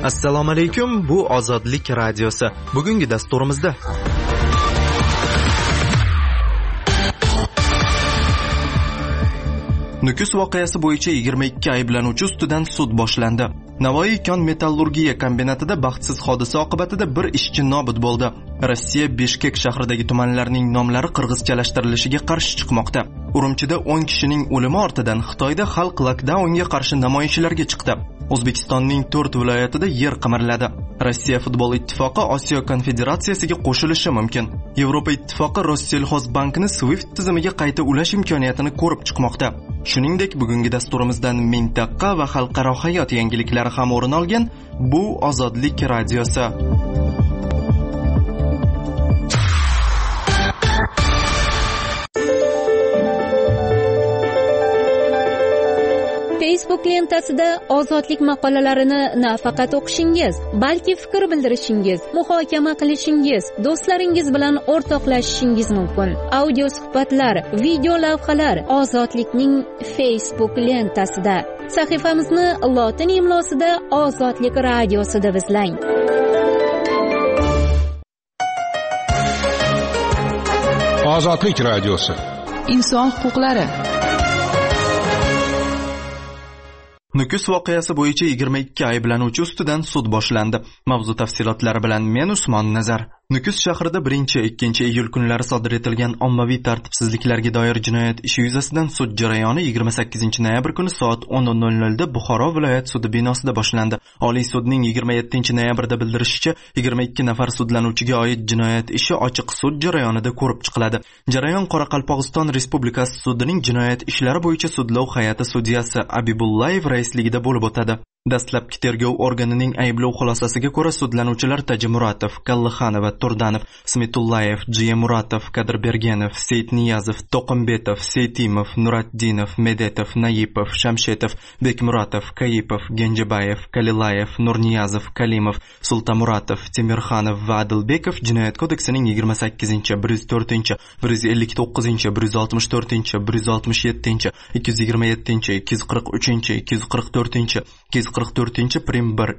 Assalomu alaykum, bu Ozodlik radiosi. Bugungi dasturimizda Nukus voqeasi bo'yicha 22 ayblanuvchi ustidan sud boshlandi. Navoiy kon-metallurgiya kombinatida baxtsiz hodisa oqibatida bir ishchi nobud bo'ldi. Rossiya Bishkek shahridagi tumanlarning nomlari qirg'izchalashtirilishiga qarshi chiqmoqda. Urumchida 10 kishining o'limi ortidan Xitoyda xalq lokdaunga qarshi namoyishlarga chiqdi. O'zbekistonning 4 viloyatida yer qimirladi. Rossiya futbol ittifoqi Osiyo konfederatsiyasiga qo'shilishi mumkin. Yevropa ittifoqi Rossiyalxozbankni Swift tizimiga qayta ulash imkoniyatini ko'rib chiqmoqda. Shuningdek, bugungi dasturimizdan mintaqa va xalqaro hayot yangiliklari ham o'rin olgan. Bu Ozodlik radiosi. Facebook lentasida ozodlik maqolalarini nafaqat o'qishingiz, balki fikr bildirishingiz, muhokama qilishingiz, do'stlaringiz bilan o'rtoqlashishingiz mumkin. Audio suhbatlar, video lavhalar Ozodlikning Facebook lentasida. Sahifamizni lotin imlosida Ozodlik radiosi deb izlang. Ozodlik radiosi. Inson huquqlari. Nukus voqeasi bo'yicha 22 ayblanuvchi ustidan sud boshlandi. Mavzu tafsilotlari bilan men Usmon Nazar. Nukus shahrida 1-2 iyul kunlari sodir etilgan ommaviy tartibsizliklarga doir jinoyat ishi yuzasidan sud jarayoni 28 noyabr kuni soat 10:00 da Buxoro viloyat sudi binosida boshlandi. Oliy sudning 27 noyabrda bildirishicha, 22 nafar sudlanuvchiga oid jinoyat ishi ochiq sud jarayonida ko'rib chiqiladi. Jarayon Qoraqalpog'iston Respublikasi sudining jinoyat ishlari bo'yicha sudlov hay'ati sudyasi Abibullayev raisligida bo'lib o'tadi. Dastlabki tergov organining ayblov xulosasiga ko'ra sudlanuvchilar Tajimuratov, Kallixanov, Turdanov, Smitullayev, Muratov, Kadirbergenov, Seyitniyazov, Toqimbetov, Seytimov, Nuraddinov, Medetov, Nayipov, Shamshetov, Bekmuratov, Kayipov, Genjibayev, Kalilayev, Nurniyazov, Kalimov, Sultamuratov, Temirxanov va Adilbekov jinoyat kodeksining 28, 104, 159, 164, 167, 227, 243, 244, 244 prim 1,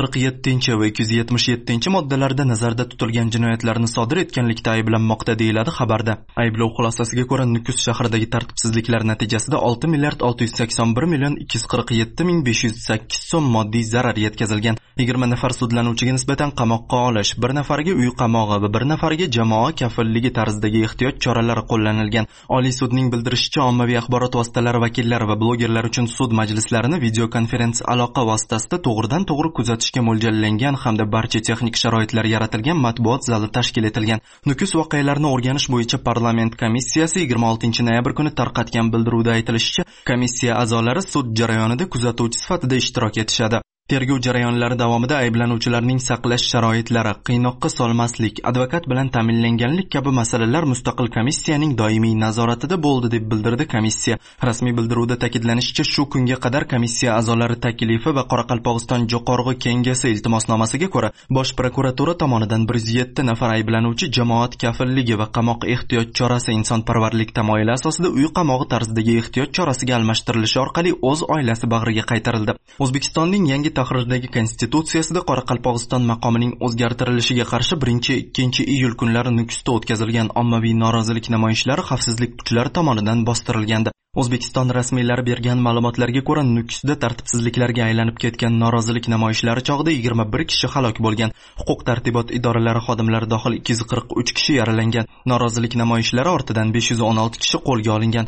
247 va 277 moddalarda nazarda tutilgan jinoyatlarni sodir etganlikda ayblanmoqda deyiladi xabarda. Ayblov xulosasiga ko'ra Nukus shahridagi tartibsizliklar natijasida 6 milliard 681 million 247 ming 508 so'm moddiy zarar yetkazilgan. 20 nafar sudlanuvchiga nisbatan qamoqqa olish, 1 nafariga uy qamog'i va 1 nafariga jamoa kafilligi tarzidagi ehtiyot choralari qo'llanilgan. Oliy sudning bildirishicha, ommaviy axborot vositalari vakillari va blogerlar uchun sud majlislarini video konferensiya aloqa vositasida to'g'ridan-to'g'ri kuzatishga mo'ljallangan hamda barcha texnik sharoitlar yaratilgan matbuot zali tashkil etilgan. Nukus voqealarini o'rganish bo'yicha parlament komissiyasi 26 noyabr kuni tarqatgan bildiruvda aytilishicha, komissiya a'zolari sud jarayonida kuzatuvchi sifatida ishtirok etishadi. Tergov jarayonlari davomida ayblanuvchilarning saqlash sharoitlari, qiynoqqa solmaslik, advokat bilan ta'minlanganlik kabi masalalar mustaqil komissiyaning doimiy nazoratida bo'ldi deb bildirdi komissiya. Rasmiy bildiruvda ta'kidlanishicha, shu kunga qadar komissiya a'zolari taklifi va Qoraqalpog'iston Jo'qorg'i Kengashi iltimosnomasiga ko'ra Bosh prokuratura tomonidan 107 nafar ayblanuvchi jamoat kafilligi va qamoq ehtiyot chorasi insonparvarlik tamoyili asosida uy qamog'i tarzidagi ehtiyot chorasiga almashtirilishi orqali o'z oilasi bag'riga qaytarildi. O'zbekistonning yangi tahrirdagi konstitutsiyasida Qoraqalpog'iston maqomining o'zgartirilishiga qarshi 1-2 iyul kunlari Nukusda o'tkazilgan ommaviy norozilik namoyishlari xavfsizlik kuchlari tomonidan bostirilgandi. O'zbekiston rasmiylari bergan ma'lumotlarga ko'ra, Nukusda tartibsizliklarga aylanib ketgan norozilik namoyishlari chog'ida 21 kishi halok bo'lgan. Huquq tartibot idoralari xodimlari dohil 243 kishi yaralangan. Norozilik namoyishlari ortidan 516 kishi qo'lga olingan.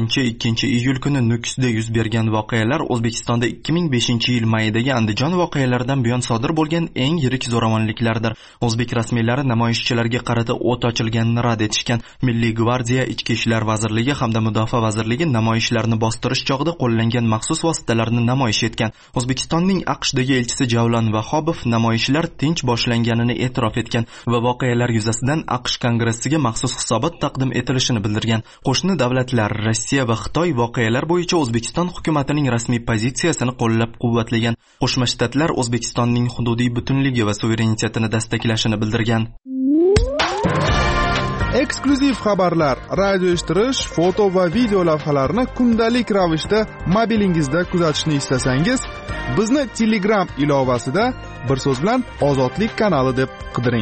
1-2 iyul kuni Nukusda yuz bergan voqealar O'zbekistonda 2005-yil mayidagi Andijon voqealaridan buyon sodir bo'lgan eng yirik zo'ravonliklardir. O'zbek rasmiylari namoyishchilarga qarata o't ochilganini rad etishgan. Milliy gvardiya, Ichki ishlar vazirligi hamda Mudofaa vazirligi namoyishlarni bostirish chog'ida qo'llangan maxsus vositalarni namoyish etgan. O'zbekistonning AQShdagi elchisi Javlon Vahobov namoyishlar tinch boshlanganini e'tirof etgan va voqealar yuzasidan AQSh kongressiga maxsus hisobot taqdim etilishini bildirgan. Qo'shni davlatlar Rossiya va Xitoy voqealar bo'yicha O'zbekiston hukumatining rasmiy pozitsiyasini qo'llab-quvvatlagan. Qo'shma Shtatlar O'zbekistonning hududiy butunligi va suverenitetini dastaklashini bildirgan. eksklyuziv xabarlar, radio eshittirish, foto va video lavhalarni kundalik ravishda mobilingizda kuzatishni istasangiz, bizni Telegram ilovasida bir so'z bilan Ozodlik kanali deb qidiring.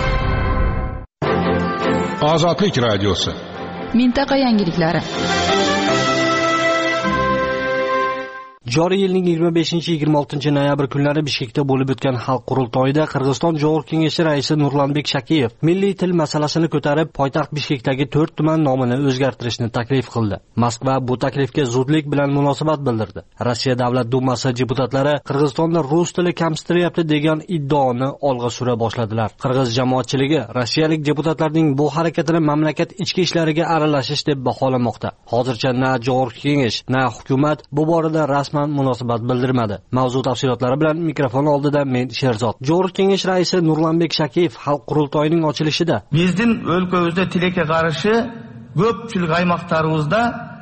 Ozodlik radiosi. Mintaqa yangiliklari. Joriy yilning 25-26 noyabr kunlari Bishkekda bo'lib o'tgan xalq qurultoyida Qirg'iziston Jo'g'ri Kengashi raisi Nurlanbek Shakiyev milliy til masalasini ko'tarib, poytaxt Bishkekdagi 4 tuman nomini o'zgartirishni taklif qildi. Moskva bu taklifga zudlik bilan munosabat bildirdi. Rossiya Davlat dumasi deputatlari Qirg'izistonda rus tili kamsitilyapti degan iddaoni olg'a sura boshladilar. Qirg'iz jamoatchiligi rossiyalik deputatlarning bu harakatini mamlakat ichki ishlariga aralashish deb baholamoqda. Hozircha na Jo'g'ri Kengash, na hukumat bu borada rasman munosabat bildirmadi. Mavzu tafsilotlari bilan mikrofon oldida men Sherzod. Jo'g'ri Kengash raisi Nurlanbek Shakiyev xalq qurultoyining ochilishida Bizning o'lkamizda tilga qarshi ko'pchilik aymaqlarimizda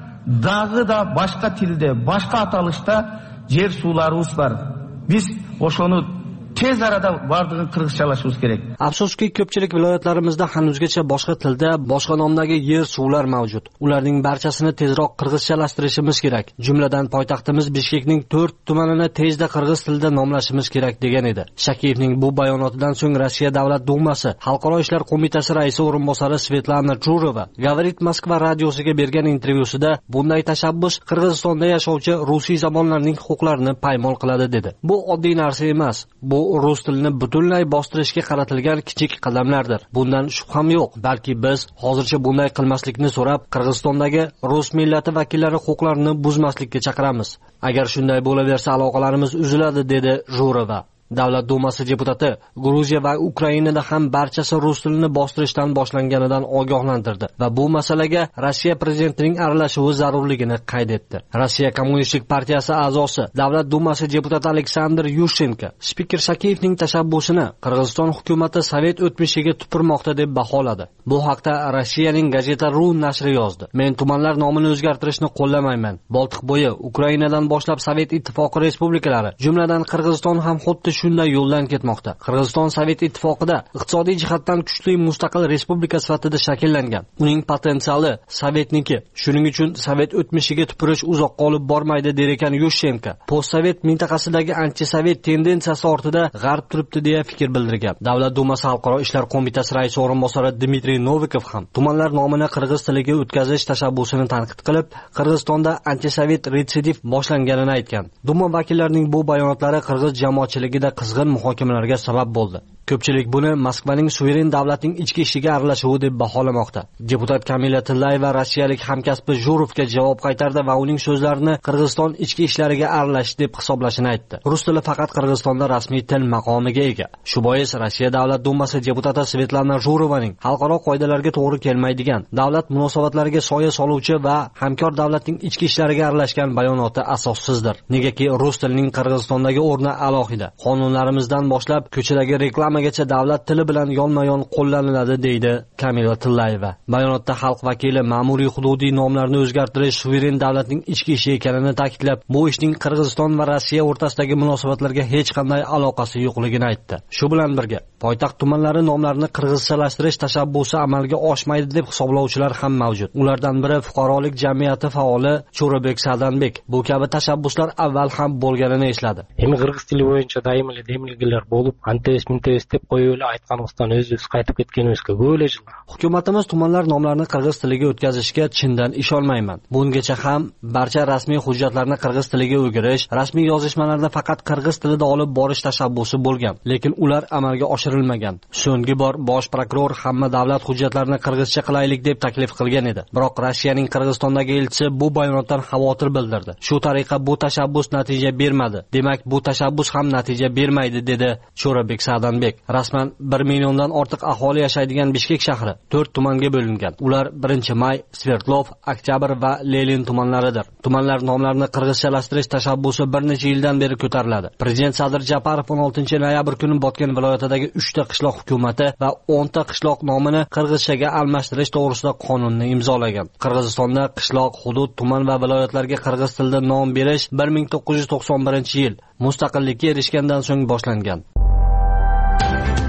dag'i da boshqa tilda, boshqa atalishda yer suvlarimiz bor. Biz o'shani tez arada bardığın qirg'izchalashimiz kerak. Afsuski, ko'pchilik viloyatlarimizda hanuzgacha boshqa tilda, boshqa nomdagi yer suvlar mavjud. Ularning barchasini tezroq qirg'izchalashtirishimiz kerak. Jumladan poytaxtimiz Bishkekning 4 tumanini tezda qirg'iz tilida nomlashimiz kerak degan edi. Shakiyevning bu bayonotidan so'ng Rossiya Davlat dumasi Xalqaro ishlar qo'mitasi raisi o'rinbosari Svetlana Jurova Gavarit Moskva radiosiga bergan intervyusida bunday tashabbus Qirg'izistonda yashovchi rusiy zamonlarning huquqlarini paymol qiladi dedi. Bu oddiy narsa emas. Bu rus tilini butunlay bostirishga qaratilgan kichik qadamlardir. Bundan shubham yo'q. Balki biz hozircha bunday qilmaslikni so'rab, Qirg'izistondagi rus millati vakillari huquqlarini buzmaslikka chaqiramiz. Agar shunday bo'laversa, aloqalarimiz uziladi, dedi Jurova. Davlat dumasi deputati Gruziya va Ukrainada ham barchasi rus tilini bostirishdan boshlanganidan ogohlantirdi va bu masalaga Rossiya prezidentining aralashuvi zarurligini qayd etdi. Rossiya Kommunistik partiyasi a'zosi, Davlat dumasi deputati Aleksandr Yushchenko spiker Shakiyevning tashabbusini Qirg'iziston hukumati sovet o'tmishiga tupurmoqda deb baholadi. Bu haqda Rossiyaning Gazeta.ru nashri yozdi. Men tumanlar nomini o'zgartirishni qo'llamayman. Boltiqbo'yi, Ukrainadan boshlab Sovet ittifoqi respublikalari, jumladan Qirg'iziston ham xuddi shunday yo'ldan ketmoqda. Qirg'iziston Sovet ittifoqida iqtisodiy jihatdan kuchli mustaqil respublika sifatida shakllangan. Uning potensiali Sovetniki. Shuning uchun Sovet o'tmishiga tupurish uzoqqa olib bormaydi der ekan Yushchenko. Postsovet mintaqasidagi anti-sovet tendensiyasi ortida G'arb turibdi deya fikr bildirgan. Davlat dumasi Xalqaro ishlar qo'mitasi raisi o'rinbosari Dmitriy Novikov ham tumanlar nomini qirg'iz tiliga o'tkazish tashabbusini tanqid qilib, Qirg'izistonda anti-sovet retsidiv boshlanganini aytgan. Duma vakillarining bu bayonotlari qirg'iz jamoatchiligida qizg'in muhokamalarga sabab bo'ldi. Ko'pchilik buni Moskvaning suveren davlatning ichki ishiga aralashuvi deb baholamoqda. Deputat Kamila Tillayeva rossiyalik hamkasbi Jurovga javob qaytardi va uning so'zlarini Qirg'iziston ichki ishlariga aralashish deb hisoblashini aytdi. Rus tili faqat Qirg'izistonda rasmiy til maqomiga ega. Shu bois Rossiya Davlat dumasi deputati Svetlana Jurovaning xalqaro qoidalarga to'g'ri kelmaydigan, davlat munosabatlariga soya soluvchi va hamkor davlatning ichki ishlariga aralashgan bayonoti asossizdir. Negaki rus tilining Qirg'izistondagi o'rni alohida. Qonunlarimizdan boshlab ko'chadagi reklamagacha davlat tili bilan yonma-yon qo'llaniladi, deydi Kamila Tillayeva. Bayonotda xalq vakili ma'muriy hududiy nomlarni o'zgartirish suveren davlatning ichki ishi ekanini ta'kidlab, bu ishning Qirg'iziston va Rossiya o'rtasidagi munosabatlarga hech qanday aloqasi yo'qligini aytdi. Shu bilan birga, poytaxt tumanlari nomlarini qirg'izchalashtirish tashabbusi amalga oshmaydi deb hisoblovchilar ham mavjud. Ulardan biri fuqarolik jamiyati faoli Cho'rabek Sadanbek. Bu kabi tashabbuslar avval ham bo'lganini esladi. Endi qirg'iz tili bo'yicha doim demilgilar bo'lib, antes deb qo'yib aytganimizdan o'z qaytib ketganimizga ko'p yil. Hukumatimiz tumanlar nomlarini qirg'iz tiliga o'tkazishga chindan ishonmayman. Bungacha ham barcha rasmiy hujjatlarni qirg'iz tiliga o'girish, rasmiy yozishmalarni faqat qirg'iz tilida olib borish tashabbusi bo'lgan, lekin ular amalga oshirilmagan. So'nggi bor bosh prokuror hamma davlat hujjatlarini qirg'izcha qilaylik deb taklif qilgan edi. Biroq Rossiyaning Qirg'izistondagi elchisi bu bayonotdan xavotir bildirdi. Shu tariqa bu tashabbus natija bermadi. Demak, bu tashabbus ham natija bermaydi, dedi Cho'rabek Sadanbek. Rasman 1 milliondan ortiq aholi yashaydigan Bishkek shahri 4 tumanga bo'lingan. Ular 1-May, Sverdlov, Oktyabr va Lenin tumanlaridir. Tumanlar nomlarini qirg'izchalashtirish tashabbusi bir necha yildan beri ko'tariladi. Prezident Sadir Japarov 16-noyabr kuni Botken viloyatidagi 3 ta qishloq hukumati va 10 ta qishloq nomini qirg'izchaga almashtirish to'g'risida qonunni imzolagan. Qirg'izistonda qishloq, hudud, tuman va viloyatlarga qirg'iz tilida nom berish 1991-yil mustaqillikka erishgandan so'ng boshlangan.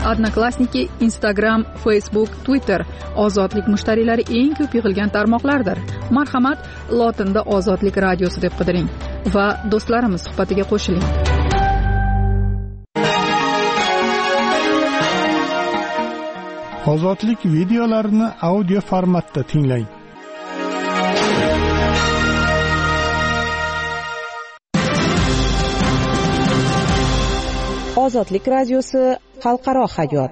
Odnoklassniki, Instagram, Facebook, Twitter ozodlik mushtariylari eng ko'p yig'ilgan tarmoqlardir. Marhamat, lotinda ozodlik radiosi deb qidiring va do'stlarimiz suhbatiga qo'shiling. Ozodlik videolarini audio formatda tinglang. Ozodlik radiosi xalqaro hayot.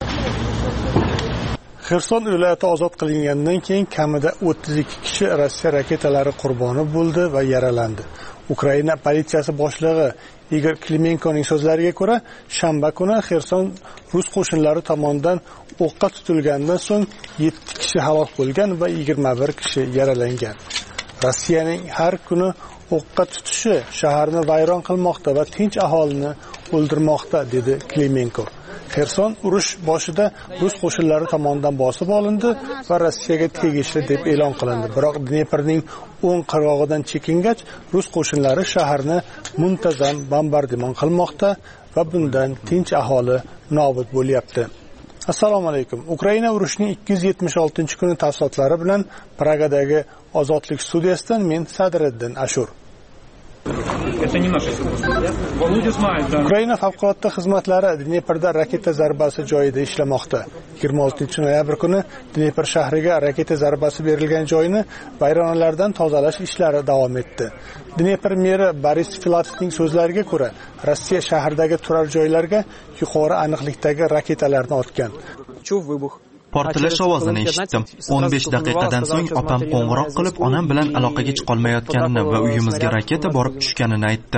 Xerson viloyati ozod qilingandan keyin kamida 32 kishi Rossiya raketalari qurboni bo'ldi va yaralandi. Ukraina politsiyasi boshlig'i Igor Klimenkoning so'zlariga ko'ra, shanba kuni Xerson rus qo'shinlari tomonidan o'qqa tutilgandan so'ng 7 kishi halok bo'lgan va 21 kishi yaralangan. Rossiyaning har kuni o'qqa tutishi shaharni vayron qilmoqda va tinch aholini o'ldirmoqda, dedi Klimenko. Xerson urush boshida rus qo'shinlari tomonidan bosib olindi va Rossiyaga tegishli deb e'lon qilindi. Biroq Dneprning o'ng qirg'og'idan chekingach, rus qo'shinlari shaharni muntazam bombardimon qilmoqda va bundan tinch aholi nobud bo'lyapti. Assalomu alaykum. Ukraina urushining 276-kuni tafsilotlari bilan Pragadagi Ozodlik studiyasidan men Sadriddin Ashur. Ukraina favqulodda xizmatlari Dneprda raketa zarbasi joyida ishlamoqda. 26-noyabr kuni Dnepr shahriga raketa zarbasi berilgan joyni vayronalardan tozalash ishlari davom etdi. Dnepr meri Boris Filatovning so'zlariga ko'ra, Rossiya shahardagi turar joylarga yuqori aniqlikdagi raketalarni otgan. Portlash ovozini eshitdim. 15 daqiqadan so'ng opam qo'ng'iroq qilib, onam bilan aloqaga chiqolmayotganini va uyimizga raketa borib tushganini aytdi.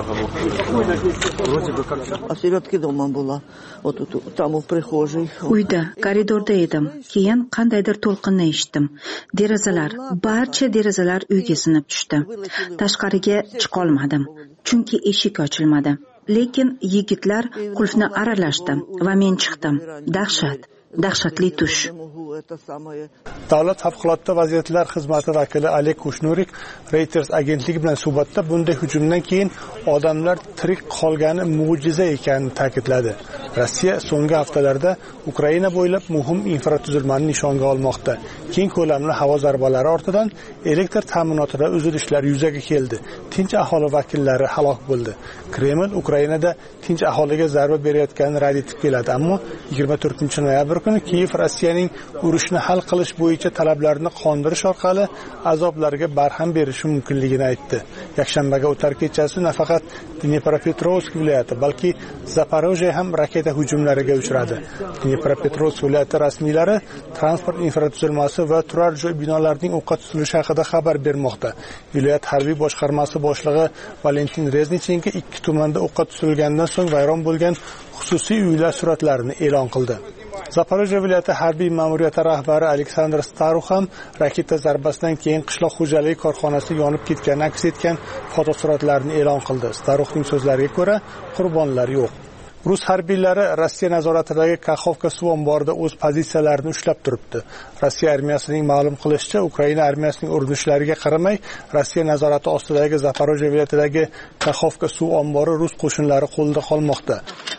Uyda, koridorda edim. Keyin qandaydir to'lqinni eshitdim. Barcha derazalar uyga sinib tushdi. Tashqariga chiqa olmadim, chunki eshik ochilmadi. Lekin yigitlar qulfni aralashdi va men chiqdim. Dahshatli tush. Davlat favqulodda vaziyatlar xizmati vakili Oleg Kushnurik Reuters agentligi bilan suhbatda bunday hujumdan keyin odamlar tirik qolgani mo'jiza ekanini ta'kidladi. Rossiya so'nggi haftalarda Ukraina bo'ylab muhim infratuzilmani nishonga olmoqda. Keng ko'lamli havo zarbalari ortidan elektr ta'minotida uzilishlar yuzaga keldi. Tinch aholi vakillari halok bo'ldi. Kreml Ukrainada tinch aholiga zarba berayotganini rad etib keladi, ammo 24-noyabr kuni Kiyev Rossiyaning urushni hal qilish bo'yicha talablarini qondirish orqali azoblarga barham berishi mumkinligini aytdi. Yakshanbaga o'tar kechasi nafaqat Dnepropetrovsk viloyati, balki Zaporojye ham raketa hujumlariga uchradi. Dnepropetrovsk viloyati rasmiylari transport infratuzilmasi va turar joy binolarining o'qqa tutilishi haqida xabar bermoqda. Viloyat harbiy boshqarmasi boshlig'i Valentin Reznichenko 2 tumanda o'qqa tutilgandan so'ng vayron bo'lgan xususiy uylar suratlarini e'lon qildi. Zaporojye viloyati harbiy ma'muriyati rahbari Aleksandr Starux ham raketa zarbasidan keyin qishloq xo'jaligi korxonasi yonib ketgani aks etgan fotosuratlarni e'lon qildi. Staruxning so'zlariga ko'ra, qurbonlar yo'q. Rus harbiylari Rossiya nazoratidagi Kakhovka suv omborida o'z pozitsiyalarini ushlab turibdi. Rossiya armiyasining ma'lum qilishicha, Ukraina armiyasining urinishlariga qaramay, Rossiya nazorati ostidagi Zaporojye viloyatidagi Kakhovka suv ombori rus qo'shinlari qo'lida qolmoqda.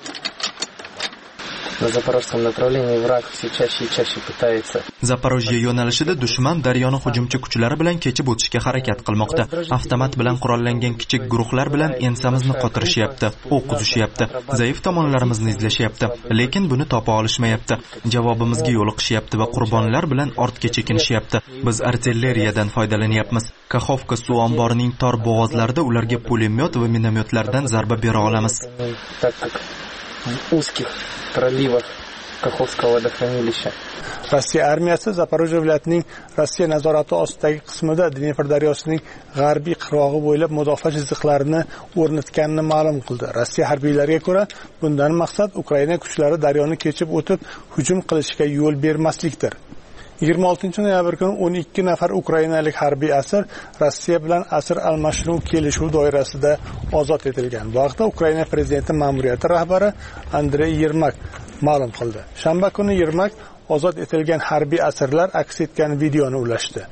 На запорожском направлении враг все чаще и чаще пытается. Zaporojye yo'nalishida dushman daryoni hujumchi kuchlari bilan kechib o'tishga harakat qilmoqda. Avtomat bilan qurollangan kichik guruhlar bilan ensamizni qotirishyapti, o'q uzishyapti, zaif tomonlarimizni izlashyapti, lekin buni topa olishmayapti. Javobimizga yo'liqishyapti va qurbonlar bilan ortga chekinishyapti. Biz artilleriyadan foydalanyapmiz. Kakhovka suv omborining tor bo'g'ozlarida ularga pulemyot va minomyotlardan zarba bera olamiz. Узких проливах Kakhovskого водохранилища. Rossiya armiyasi Zaporojye viloyatining Rossiya nazorati ostidagi qismida Dnepr daryosining g'arbiy qirg'og'i bo'ylab mudofaa chiziqlarini o'rnatganini ma'lum qildi. Rossiya harbiylariga ko'ra, bundan maqsad Ukraina kuchlari daryoni kechib o'tib hujum qilishiga yo'l bermaslikdir. 26-noyabr kuni 12 nafar ukrainalik harbiy asir Rossiya bilan asir almashinuv kelishuv doirasida ozod etilgan. Bu haqda Ukraina prezidenti ma'muriyati rahbari Andrey Yermak ma'lum qildi. Shanba kuni Yermak ozod etilgan harbiy asirlar aks etgan videoni ulashdi.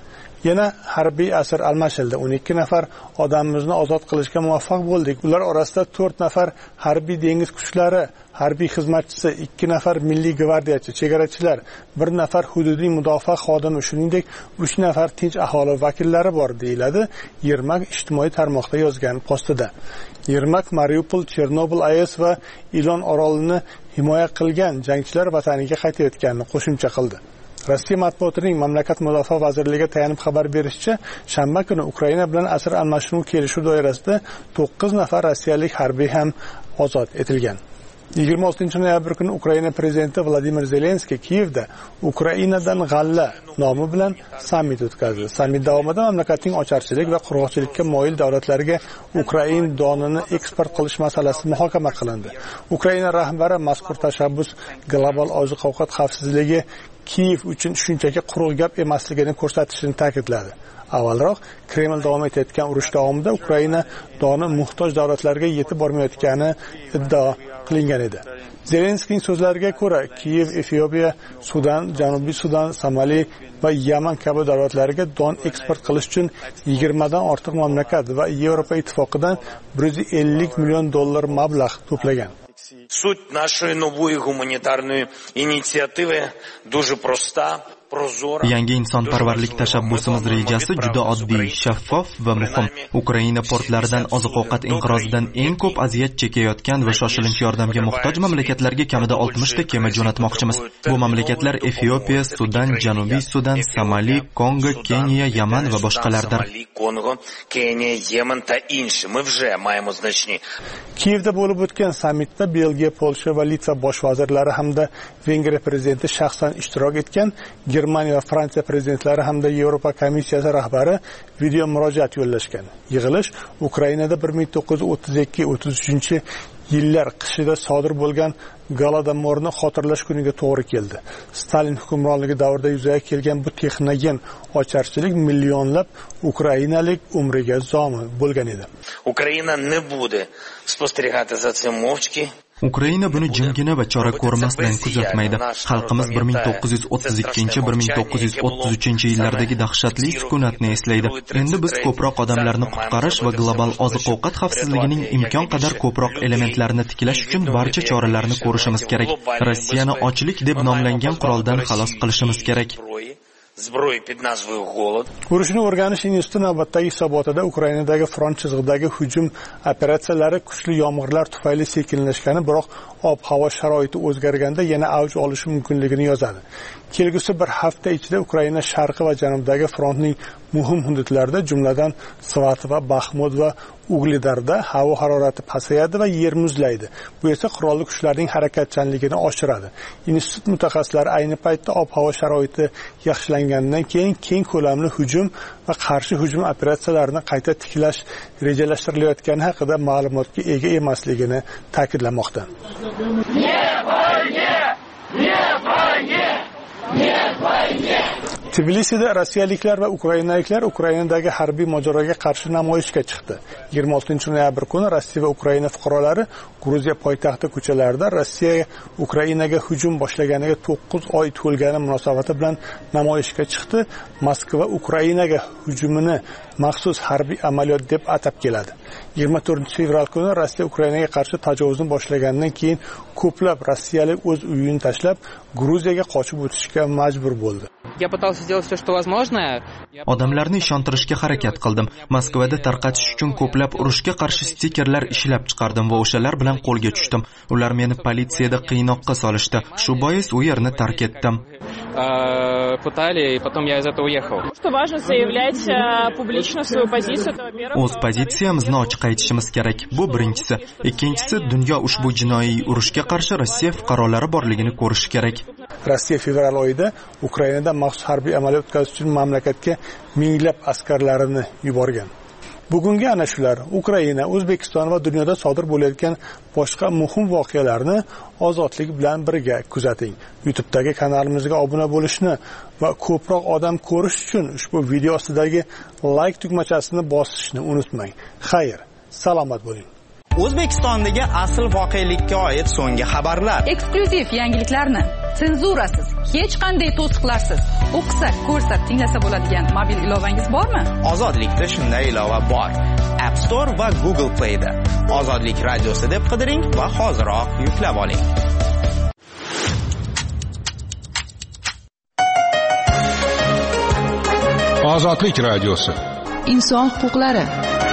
Yana harbiy asir almashildi. 12 nafar odamimizni ozod qilishga muvaffaq bo'ldik. Ular orasida 4 nafar harbiy dengiz kuchlari harbiy xizmatchisi, 2 nafar milliy gvardiyachi, chegarachilar, 1 nafar hududiy mudofaa xodimi, shuningdek 3 nafar tinch aholi vakillari bor, deyiladi Yermak ijtimoiy tarmoqda yozgan postida. Yermak Mariupol, Chernobil AES va Ilon orolini himoya qilgan jangchilar vataniga qaytayotganini qo'shimcha qildi. Rossiya matbuotining mamlakat mudofaa vazirligiga tayanib xabar berishicha, shanba kuni Ukraina bilan asir almashinuv kelishuv doirasida 9 nafar rossiyalik harbiy ham ozod etilgan. 26 noyabr kuni Ukraina prezidenti Vladimir Zelenskiy Kiyevda Ukrainadan g'alla nomi bilan sammit o'tkazdi. Sammit davomida mamlakatning ocharchilik va qurg'oqchilikka moyil davlatlarga Ukraina donini eksport qilish masalasi muhokama qilindi. Ukraina rahbari mazkur tashabbus global oziq-ovqat xavfsizligi Kiyev uchun shunchaki quruq gap emasligini ko'rsatishini ta'kidladi. Avvalroq Kreml davom etayotgan urush davomida Ukraina doni muhtoj davlatlarga yetib bormayotgani iddao qilingan edi. Zelenskiyning so'zlariga ko'ra, Kiyev, Efiopiya, Sudan, Janubiy Sudan, Somali va Yaman kabi davlatlarga don eksport qilish uchun 20 dan ortiq mamlakat va Yevropa ittifoqidan $150 million mablag' to'plagan. Суть нашей новой гуманитарной инициативы дуже проста. Yangi insonparvarlik tashabbusimiz rejasi juda oddiy, shaffof va muhim. Ukraina portlaridan oziq-ovqat inqirozidan eng ko'p aziyat chekayotgan va shoshilinch yordamga muhtoj mamlakatlarga kamida 60 ta kema jo'natmoqchimiz. Bu mamlakatlar Efiopiya, Sudan, Janubiy Sudan, Somali, Kongo, Keniya, Yaman va boshqalardir. Kiyevda bo'lib o'tgan sammitda Belgiya, Polsha va Litva bosh vazirlari hamda Vengriya prezidenti shaxsan ishtirok etgan. Germaniya va Fransiya prezidentlari hamda Yevropa komissiyasi rahbari video murojaat yo'llashgan. Yig'ilish Ukrainada 1932-33 yillar qishida sodir bo'lgan Golodomorni xotirlash kuniga to'g'ri keldi. Stalin hukmronligi davrida yuzaga kelgan bu texnogen ocharchilik millionlab ukrainalik umriga zomin bo'lgan edi. Ukraina ne bude spostrigati za цим мовчки. Ukraina buni jimgina va chora ko'rmasdan kuzatmaydi. Xalqimiz 1932-1933 yillardagi dahshatli sukunatni eslaydi. Endi biz ko'proq odamlarni qutqarish va global oziq-ovqat xavfsizligining imkon qadar ko'proq elementlarini tiklash uchun barcha choralarni ko'rishimiz kerak. Rossiyani ochlik deb nomlangan quroldan xalos qilishimiz kerak. Urushni o'rganish instituti navbatdagi hisobotida Ukrainadagi front chizig'idagi hujum operatsiyalari kuchli yomg'irlar tufayli sekinlashgani, biroq ob-havo sharoiti o'zgarganda yana avj olishi mumkinligini yozadi. Kelgusi bir hafta ichida Ukraina sharqi va janubidagi frontning muhim hududlarida, jumladan Svat va Baxmut va Ugledarda havo harorati pasayadi va yer muzlaydi. Bu esa qurolli kuchlarning harakatchanligini oshiradi. Institut mutaxassislari ayni paytda ob-havo sharoiti yaxshilangandan keyin keng ko'lamli hujum va qarshi hujum operatsiyalarini qayta tiklash rejalashtirilayotgani haqida ma'lumotga ega emasligini ta'kidlamoqda. Tbilisida rossiyaliklar va ukrainaliklar Ukrainadagi harbiy mojaroga qarshi namoyishga chiqdi. 26 noyabr kuni Rossiya va Ukraina fuqarolari Gruziya poytaxti ko'chalarida Rossiya Ukrainaga hujum boshlaganiga 9 oy to'lgani munosabati bilan namoyishga chiqdi. Moskva Ukrainaga hujumini maxsus harbiy amaliyot deb atab keladi. 24 fevral kuni Rossiya Ukrainaga qarshi tajovuzni boshlagandan keyin ko'plab rossiyalik o'z uyini tashlab Gruziyaga qochib o'tishga majbur bo'ldi. Odamlarni ishontirishga harakat qildim. Moskvada tarqatish uchun ko'plab urushga qarshi stikerlar ishlab chiqardim va o'shalar bilan qo'lga tushdim. Ular meni politsiyada qiynoqqa solishdi. Shu bois u yerni tark etdim. O'z pozitsiyamizni ochiq aytishimiz kerak. Bu birinchisi. Ikkinchisi, dunyo ushbu jinoiy urushga qarshi Rossiya fuqarolari borligini ko'rishi kerak. Rossiya fevral oyida Ukrainada maxsus harbiy amaliyot o'tkazish uchun mamlakatga minglab askarlarini yuborgan. Bugungi ana shular Ukraina, O'zbekiston va dunyoda sodir bo'layotgan boshqa muhim voqealarni ozodlik bilan birga kuzating. YouTube'dagi kanalimizga obuna bo'lishni va ko'proq odam ko'rish uchun ushbu video ostidagi like tugmachasini bosishni unutmang. Xayr, salomat bo'ling. O'zbekistondagi asl voqelikka oid so'nggi xabarlar, eksklyuziv yangiliklarni, senzurasiz, hech qanday to'siqlarsiz o'qisa, ko'rsa, tinglasa bo'ladigan mobil ilovangiz bormi? Ozodlikda shunday ilova bor. App Store va Google Play da Ozodlik radiosi deb qidiring va hoziroq yuklab oling. Ozodlik radiosi. Inson huquqlari.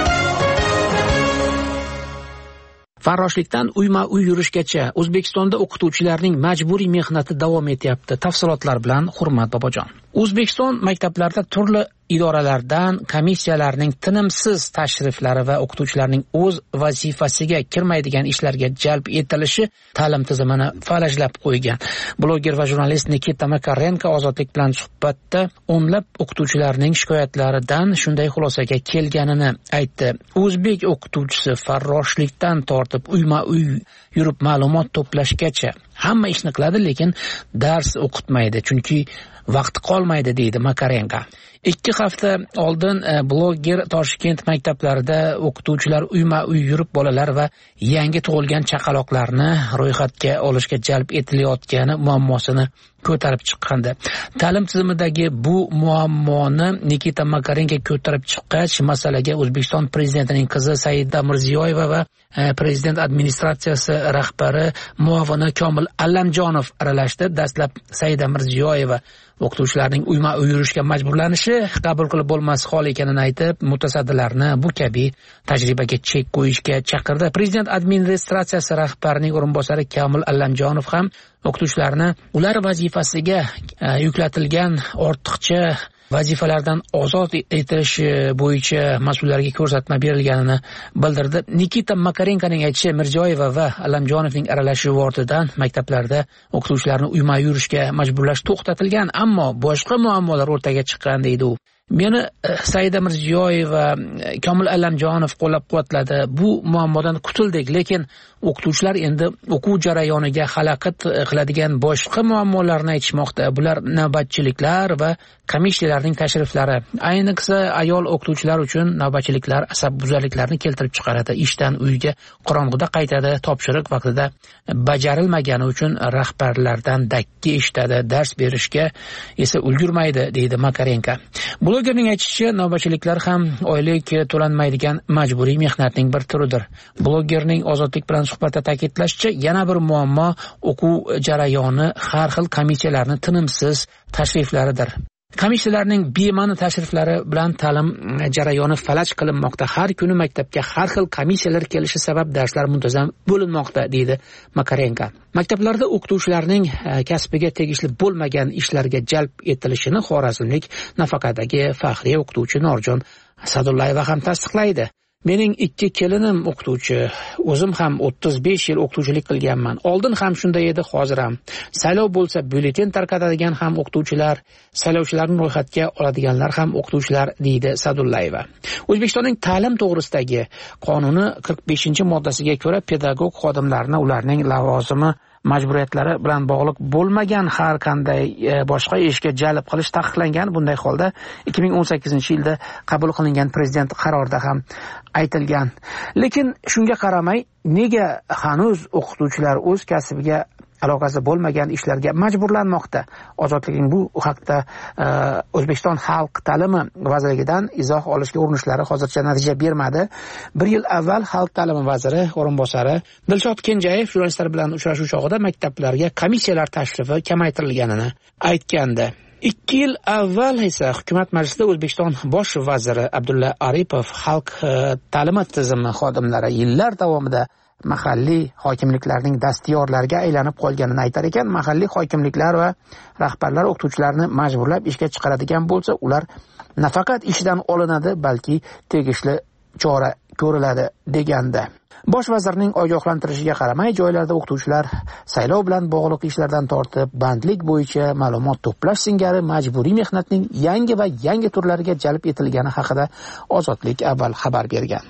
Farroshlikdan uyma-uy yurishgacha O'zbekistonda o'qituvchilarning majburiy mehnati davom etyapti. Tafsilotlar bilan Hurmat Bobojon. O'zbekiston maktablarida turli idoralardan komissiyalarning tinimsiz tashriflari va o'qituvchilarning o'z vazifasiga kirmaydigan ishlarga jalb etilishi ta'lim tizimini falajlab qo'ygan. Bloger va jurnalist Nikita Makarenko Ozodlik bilan suhbatda o'nlab o'qituvchilarning shikoyatlaridan shunday xulosaga kelganini aytdi. O'zbek o'qituvchisi farroshlikdan tortib uyma-uy yurib ma'lumot to'plashgacha hamma ishni qiladi, lekin dars o'qitmaydi, chunki vaqti qolmaydi, deydi Makarenko. 2 hafta oldin bloger Toshkent maktablarida o'qituvchilar uyma-uy yurib bolalar va yangi tug'ilgan chaqaloqlarni ro'yxatga olishga jalb etilayotgani muammosini ko'tarib chiqqandi. Ta'lim tizimidagi bu muammoni Nikita Makarenko ko'tarib chiqqach, masalaga O'zbekiston prezidentining qizi Saida Mirziyoyeva va prezident administratsiyasi rahbari muavini Komil Allamjonov aralashdi. Dastlab Saida Mirziyoyeva o'qituvchilarning uyma-uy yurishga majburlanishi qabul qilib bo'lmas hol ekanini aytib, mutasaddilarni bu kabi tajribaga chek qo'yishga chaqirdi. Prezident administratsiyasi rahbarining o'rinbosari Komil Allamjonov ham o'qituvchilarni ular vazifasiga yuklatilgan ortiqcha vazifalardan ozod etilish bo'yicha mas'ullarga ko'rsatma berilganini bildirdi. Nikita Makarenkoning aytishicha, Mirziyoyeva va Allamjonovning aralashuvi ortidan maktablarda o'qituvchilarni uyma-uy yurishga majburlash to'xtatilgan, ammo boshqa muammolar o'rtaga chiqqan, deydi u. Meni Saida Mirziyoyeva, Komil Allamjonov qo'llab-quvvatladi. Bu muammodan qutuldik, lekin o'qituvchilar endi o'quv jarayoniga xalaqit qiladigan boshqa muammolarni aytishmoqda. Bular navbatchiliklar va komissiyalarning tashriflari. Ayniqsa ayol o'qituvchilar uchun navbatchiliklar asabbuzarliklarni keltirib chiqaradi. Ishdan uyga qorong'uda qaytadi, topshiriq vaqtida bajarilmagani uchun rahbarlardan dakki eshitadi, dars berishga esa ulgurmaydi, deydi Makarenko. Blogerning aytishicha, navbatchiliklar ham oylik to'lanmaydigan majburiy mehnatning bir turidir. Blogerning Ozodlik bilan suhbatda ta'kidlashicha, yana bir muammo o'quv jarayoni har xil komissiyalarning tinimsiz tashriflaridir. Komissiyalarning bema'ni tashriflari bilan ta'lim jarayoni falaj qilinmoqda. Har kuni maktabga har xil komissiyalar kelishi sabab darslar muntazam bo'linmoqda, deydi Makarenko. Maktablarda o'qituvchilarning kasbiga tegishli bo'lmagan ishlarga jalb etilishini xorazmlik nafaqadagi faxriy o'qituvchi Norjon Sadullayeva ham tasdiqlaydi. Mening 2 kelinim o'qituvchi, o'zim ham 35 yil o'qituvchilik qilganman. Oldin ham shunday edi, hozir ham. Saylov bo'lsa, byulleten tarqatadigan ham o'qituvchilar, saylovchilarni ro'yxatga oladiganlar ham o'qituvchilar, deydi Sadullayeva. O'zbekistonning ta'lim to'g'risidagi qonuni 45-moddasiga ko'ra pedagog xodimlarni ularning lavozimi majburiyatlari bilan bog'liq bo'lmagan har qanday boshqa ishga jalb qilish taqiqlangan. Bunday holda 2018-yilda qabul qilingan prezident qarorida ham aytilgan. Lekin shunga qaramay, nega hanuz o'qituvchilar o'z kasbiga aloqasi bo'lmagan ishlarga majburlanmoqda? Ozodlikning bu haqda O'zbekiston xalq ta'limi vazirligidan izoh olishga urinishlari hozircha natija bermadi. 1 yil avval xalq ta'limi vaziri o'rinbosari Dilshod Kenjayev jurnalistlar bilan uchrashuv chog'ida maktablarga komissiyalar tashrifi kamaytirilganini aytgandi. 2 yil avval esa hukumat majlisida O'zbekiston bosh vaziri Abdulla Aripov xalq ta'limi tizimi xodimlari yillar davomida mahalliy hokimliklarning dastyorlariga aylanib qolganini aytar ekan. Mahalliy hokimliklar va rahbarlar o'qituvchilarni majburlab ishga chiqaradigan bo'lsa, ular nafaqat ishdan olinadi, balki tegishli chora ko'riladi, deganda. Bosh vazirning ogohlantirishiga qaramay, joylarda o'qituvchilar saylov bilan bog'liq ishlardan tortib bandlik bo'yicha ma'lumot to'plash singari majburiy mehnatning yangi va yangi turlariga jalb etilgani haqida Ozodlik avval xabar bergan.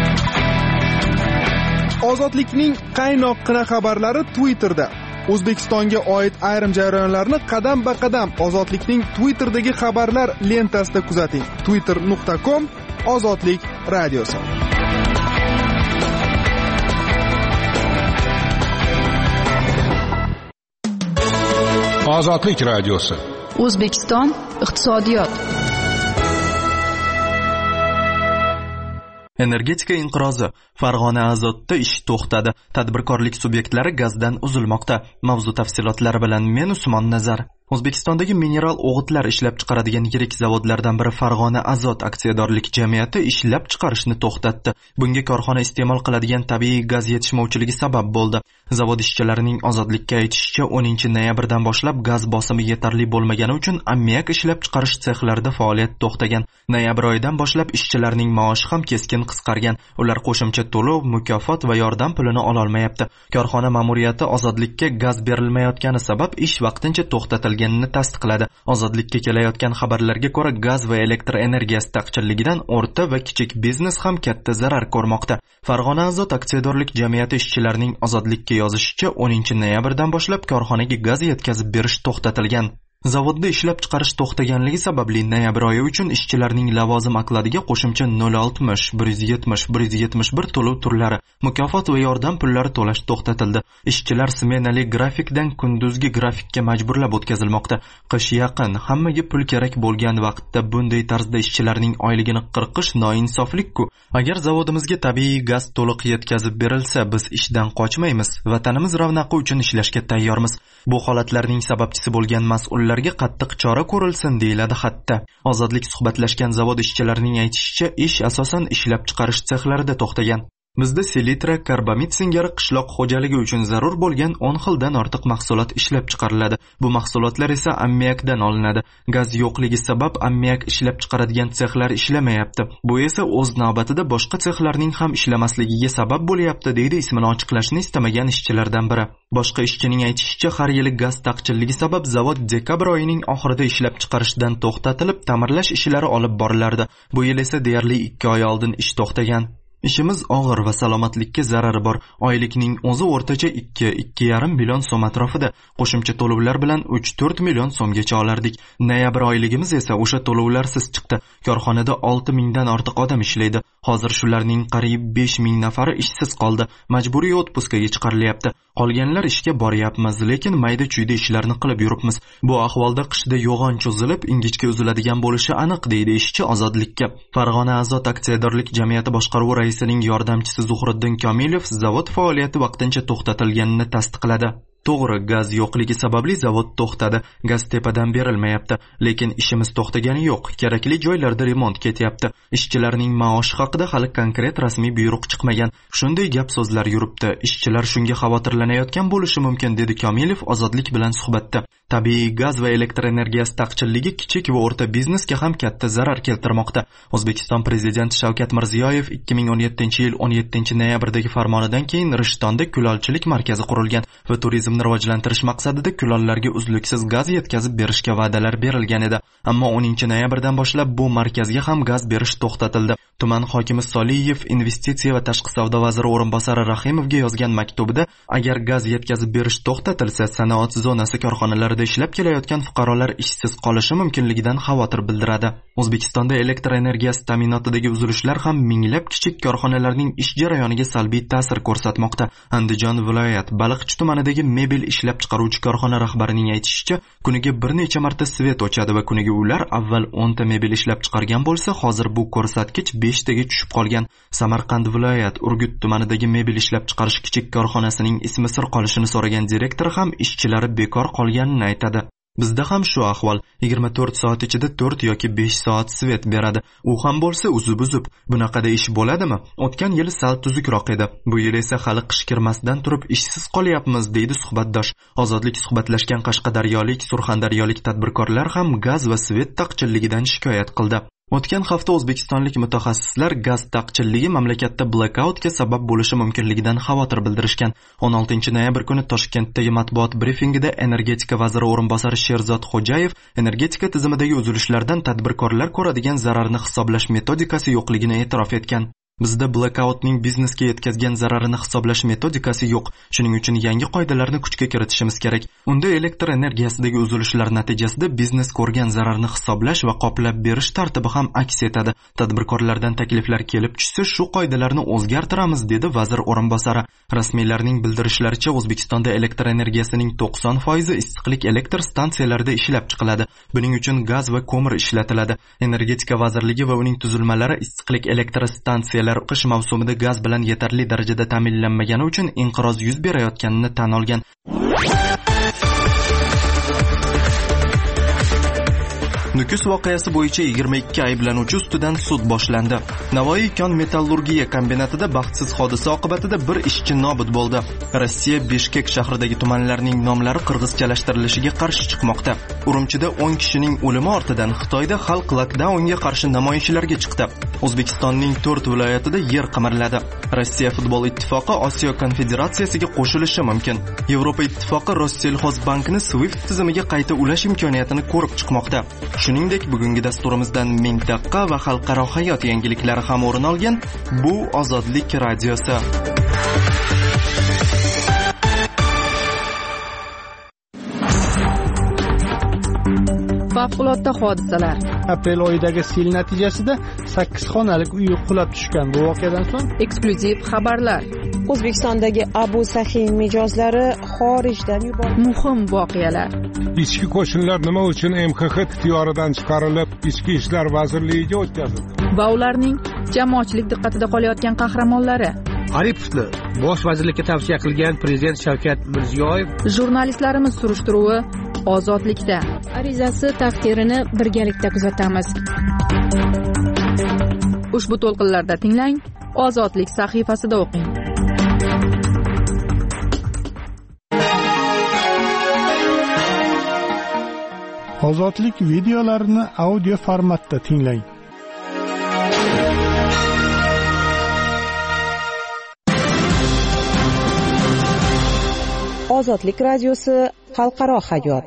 Ozodlikning qaynoqqina xabarlari Twitterda. O'zbekistonga oid ayrim jarayonlarni qadam-ba-qadam Ozodlikning Twitterdagi xabarlar lentasida kuzating. twitter.com Ozodlik radiosi. Ozodlik radiosi. O'zbekiston iqtisodiyot. Energetika inqirozi. Farg'ona azotda ish to'xtadi. Tadbirkorlik subyektlari gazdan uzilmoqda. Mavzu tafsilotlari bilan men Usmon Nazar. O'zbekistondagi mineral o'g'itlar ishlab chiqaradigan yirik zavodlardan biri Farg'ona azot aksiyadorlik jamiyati ishlab chiqarishni to'xtatdi. Bunga korxona iste'mol qiladigan tabiiy gaz yetishmovchiligi sabab bo'ldi. Zavod ishchilarining ozodlikka aytishicha 10-noyabrdan boshlab gaz bosimi yetarli bo'lmagani uchun ammiak ishlab chiqarish sexlarida faoliyat to'xtagan. Noyabr oyidan boshlab ishchilarning maoshi ham keskin qisqargan. Ular qo'shimcha to'lov, mukofot va yordam pulini ola olmayapti. Korxona ma'muriyati ozodlikka gaz berilmayotgani sabab ish vaqtincha to'xtatilganini tasdiqladi. Ozodlikka kelayotgan xabarlarga ko'ra, gaz va elektr energiyasi taqchilligidan o'rta va kichik biznes ham katta zarar ko'rmoqda. Farg'ona azot aksiyadorlik jamiyati ishchilarining ozodlikka yozishicha 10-noyabrdan boshlab korxonaga gaz yetkazib berish to'xtatilgan. Zavodda ishlab chiqarish to'xtaganligi sababli noyabr oyi uchun ishchilarning lavozim okladiga qo'shimcha 060, 170, 171 to'lov turlari, mukofot va yordam pullari to'lash to'xtatildi. Ishchilar smenali grafikdan kunduzgi grafikka majburlab o'tkazilmoqda. Qish yaqin, hammaga pul kerak bo'lgan vaqtda bunday tarzda ishchilarning oyligini qirqish noinsoflik-ku. Agar zavodimizga tabiiy gaz to'liq yetkazib berilsa, biz ishdan qochmaymiz. Vatanimiz ravnaqi uchun ishlashga tayyormiz. Bu holatlarning sababchisi bo'lgan mas'ullarga qattiq chora ko'rilsin, deyiladi xatda. Ozodlik suhbatlashgan zavod ishchilarining aytishicha, ish asosan ishlab chiqarish sexlarida to'xtagan. Bizda selitra, karbamid singari qishloq xo'jaligi uchun zarur bo'lgan 10 xildan ortiq mahsulot ishlab chiqariladi. Bu mahsulotlar esa ammiakdan olinadi. Gaz yo'qligi sabab ammiak ishlab chiqaradigan sexlar ishlamayapti. Bu esa o'z navbatida boshqa sexlarning ham ishlamasligiga sabab bo'lyapti, deydi ismini ochiqlashni istamagan ishchilardan biri. Boshqa ishchining aytishicha, har yili gaz taqchilligi sabab zavod dekabr oyining oxirida ishlab chiqarishdan to'xtatilib, ta'mirlash ishlari olib borilardi. Bu yil esa deyarli 2 oy oldin ish to'xtagan. Ishimiz og'ir va salomatlikka zarari bor. Oylikning o'zi o'rtacha 2-2,5 million so'm atrofida. Qo'shimcha to'lovlar bilan 3-4 million so'mgacha olardik. Noyabr oyligimiz esa o'sha to'lovlarsiz chiqdi. Korxonada 6 mingdan ortiq odam ishlaydi. Hozir shularning qariyb 5 ming nafari ishsiz qoldi. Majburiy otpuskaga chiqarilyapti. Qolganlar ishga boryapmiz, lekin mayda-chuyda ishlarni qilib yuribmiz. Bu ahvolda qishda yo'g'on cho'zilib, ingichka uziladigan bo'lishi aniq, deydi ishchi ozodlikka. Farg'ona azot aksiyadorlik jamiyati boshqaruvi raisining yordamchisi Zuhriddin Komilov zavod faoliyati vaqtincha to'xtatilganini tasdiqladi. To'g'ri, gaz yo'qligi sababli zavod to'xtadi. Gaz tepadan berilmayapti, lekin ishimiz to'xtagani yo'q. Kerakli joylarda remont ketyapti. Ishchilarning maoshi haqida hali konkret rasmiy buyruq chiqmagan. Shunday gap so'zlar yuribdi. Ishchilar shunga xavotirlanayotgan bo'lishi mumkin, dedi Komilov ozodlik bilan suhbatda. Tabiiy gaz va elektr energiyasi taqchilligi kichik va o'rta biznesga ham katta zarar keltirmoqda. O'zbekiston prezidenti Shavkat Mirziyoyev 2017-yil 17-noyabrdagi farmonidan keyin Rishtonda kulolchilik markazi qurilgan va turizmni rivojlantirish maqsadida kulollarga uzluksiz gaz yetkazib berishga va'dalar berilgan edi. Ammo 10-noyabrdan boshlab bu markazga ham gaz berish to'xtatildi. Tuman hokimi Soliyev investitsiya va tashqi savdo vaziri o'rinbosari Rahimovga yozgan maktubida, agar gaz yetkazib berish to'xtatilsa, sanoat zonasi korxonalarida ishlab kelayotgan fuqarolar ishsiz qolishi mumkinligidan xavotir bildiradi. O'zbekistonda elektr energiyasi ta'minotidagi uzilishlar ham minglab kichik korxonalarning ish jarayoniga salbiy ta'sir ko'rsatmoqda. Andijon viloyat Baliqchi tumanidagi mebel ishlab chiqaruvchi korxona rahbarining aytishicha, kuniga bir necha marta svet o'chadi va kuniga ular avval 10 ta mebel ishlab chiqargan bo'lsa, hozir bu ko'rsatkich 5 taga tushib qolgan. Samarqand viloyat Urgut tumanidagi mebel ishlab chiqarish kichik korxonasining ismi sir qolishini so'ragan direktor ham ishchilari bekor qolganini aytadi. Bizda ham shu ahvol. 24 soat ichida 4 yoki 5 soat svet beradi. U ham bo'lsa uzib-uzib. Bunaqada ish bo'ladimi? O'tgan yil sal tuzukroq edi. Bu yil esa hali qish kirmasdan turib ishsiz qolyapmiz, deydi suhbatdosh. Ozodlik suhbatlashgan qashqadaryolik, surxondaryolik tadbirkorlar ham gaz va svet taqchilligidan shikoyat qildi. O'tgan hafta o'zbekistonlik mutaxassislar gaz taqchilligi mamlakatda blackoutga sabab bo'lishi mumkinligidan xavotir bildirishgan. 16-noyabr kuni Toshkentdagi matbuot brifingida energetika vaziri o'rinbosari Sherzod Xo'jayev energetika tizimidagi uzilishlardan tadbirkorlar ko'radigan zararni hisoblash metodikasi yo'qligini e'tirof etgan. Bizda blackoutning biznesga yetkazgan zararini hisoblash metodikasi yo'q. Shuning uchun yangi qoidalarni kuchga kiritishimiz kerak. Unda elektr energiyasidagi uzilishlar natijasida biznes ko'rgan zararni hisoblash va qoplab berish tartibi ham aks etadi. Tadbirkorlardan takliflar kelib tushsa, shu qoidalarni o'zgartiramiz, dedi vazir o'rinbosari. Rasmiylarning bildirishlaricha, O'zbekistonda elektr energiyasining 90% issiqlik elektr stansiyalarida ishlab chiqiladi. Buning uchun gaz va ko'mir ishlatiladi. Energetika vazirligi va uning tuzilmalari issiqlik elektr stansiyalari qish mavsumida gaz bilan yetarli darajada ta'minlanmagani uchun inqiroz yuz berayotganini tan olgan. Nukus voqeasi bo'yicha 22 ayblanuvchi ustidan sud boshlandi. Navoiy kon-metallurgiya kombinatida baxtsiz hodisa oqibatida bir ishchi nobud bo'ldi. Rossiya Bishkek shahridagi tumanlarning nomlari qirg'izchalashtirilishiga qarshi chiqmoqda. Urumchida 10 kishining o'limi ortidan Xitoyda xalq lockdownga qarshi namoyishlarga chiqdi. O'zbekistonning 4 viloyatida yer qimirladi. Rossiya futbol ittifoqi Osiyo konfederatsiyasiga qo'shilishi mumkin. Yevropa ittifoqi Rossiyalxozbankni Swift tizimiga qayta ulash imkoniyatini ko'rib chiqmoqda. Shuningdek, bugungi dasturimizdan mintaqa va xalqaro hayot yangiliklari ham o'rin olgan. Bu Ozodlik radiosi. Favqulodda hodisalar. Aprel oyidagi sel natijasida 8 xonalik uy qulab tushgan. Bu voqeadan so'ng eksklyuziv xabarlar. O'zbekistondagi Abu Sahiy mijozlari xorijdan yuborildi. Muhim voqealar. Ichki qo'shinlar nima uchun MXX ixtiyoridan chiqarilib, Ichki ishlar vazirligiga o'tkazildi? Va ularning jamoatchilik diqqatida qolayotgan qahramonlari. Aripovni bosh vazirlikka tavsiya qilgan prezident Shavkat Mirziyoyev. Jurnalistlarimiz surishtiruvi Ozodlikda. Arizasi taqdirini birgalikda kuzatamiz. Ushbu to'lqinlarda tinglang, Ozodlik sahifasida o'qing. Ozodlik videolarini audio formatda tinglang. Ozodlik radiosi xalqaro hayot.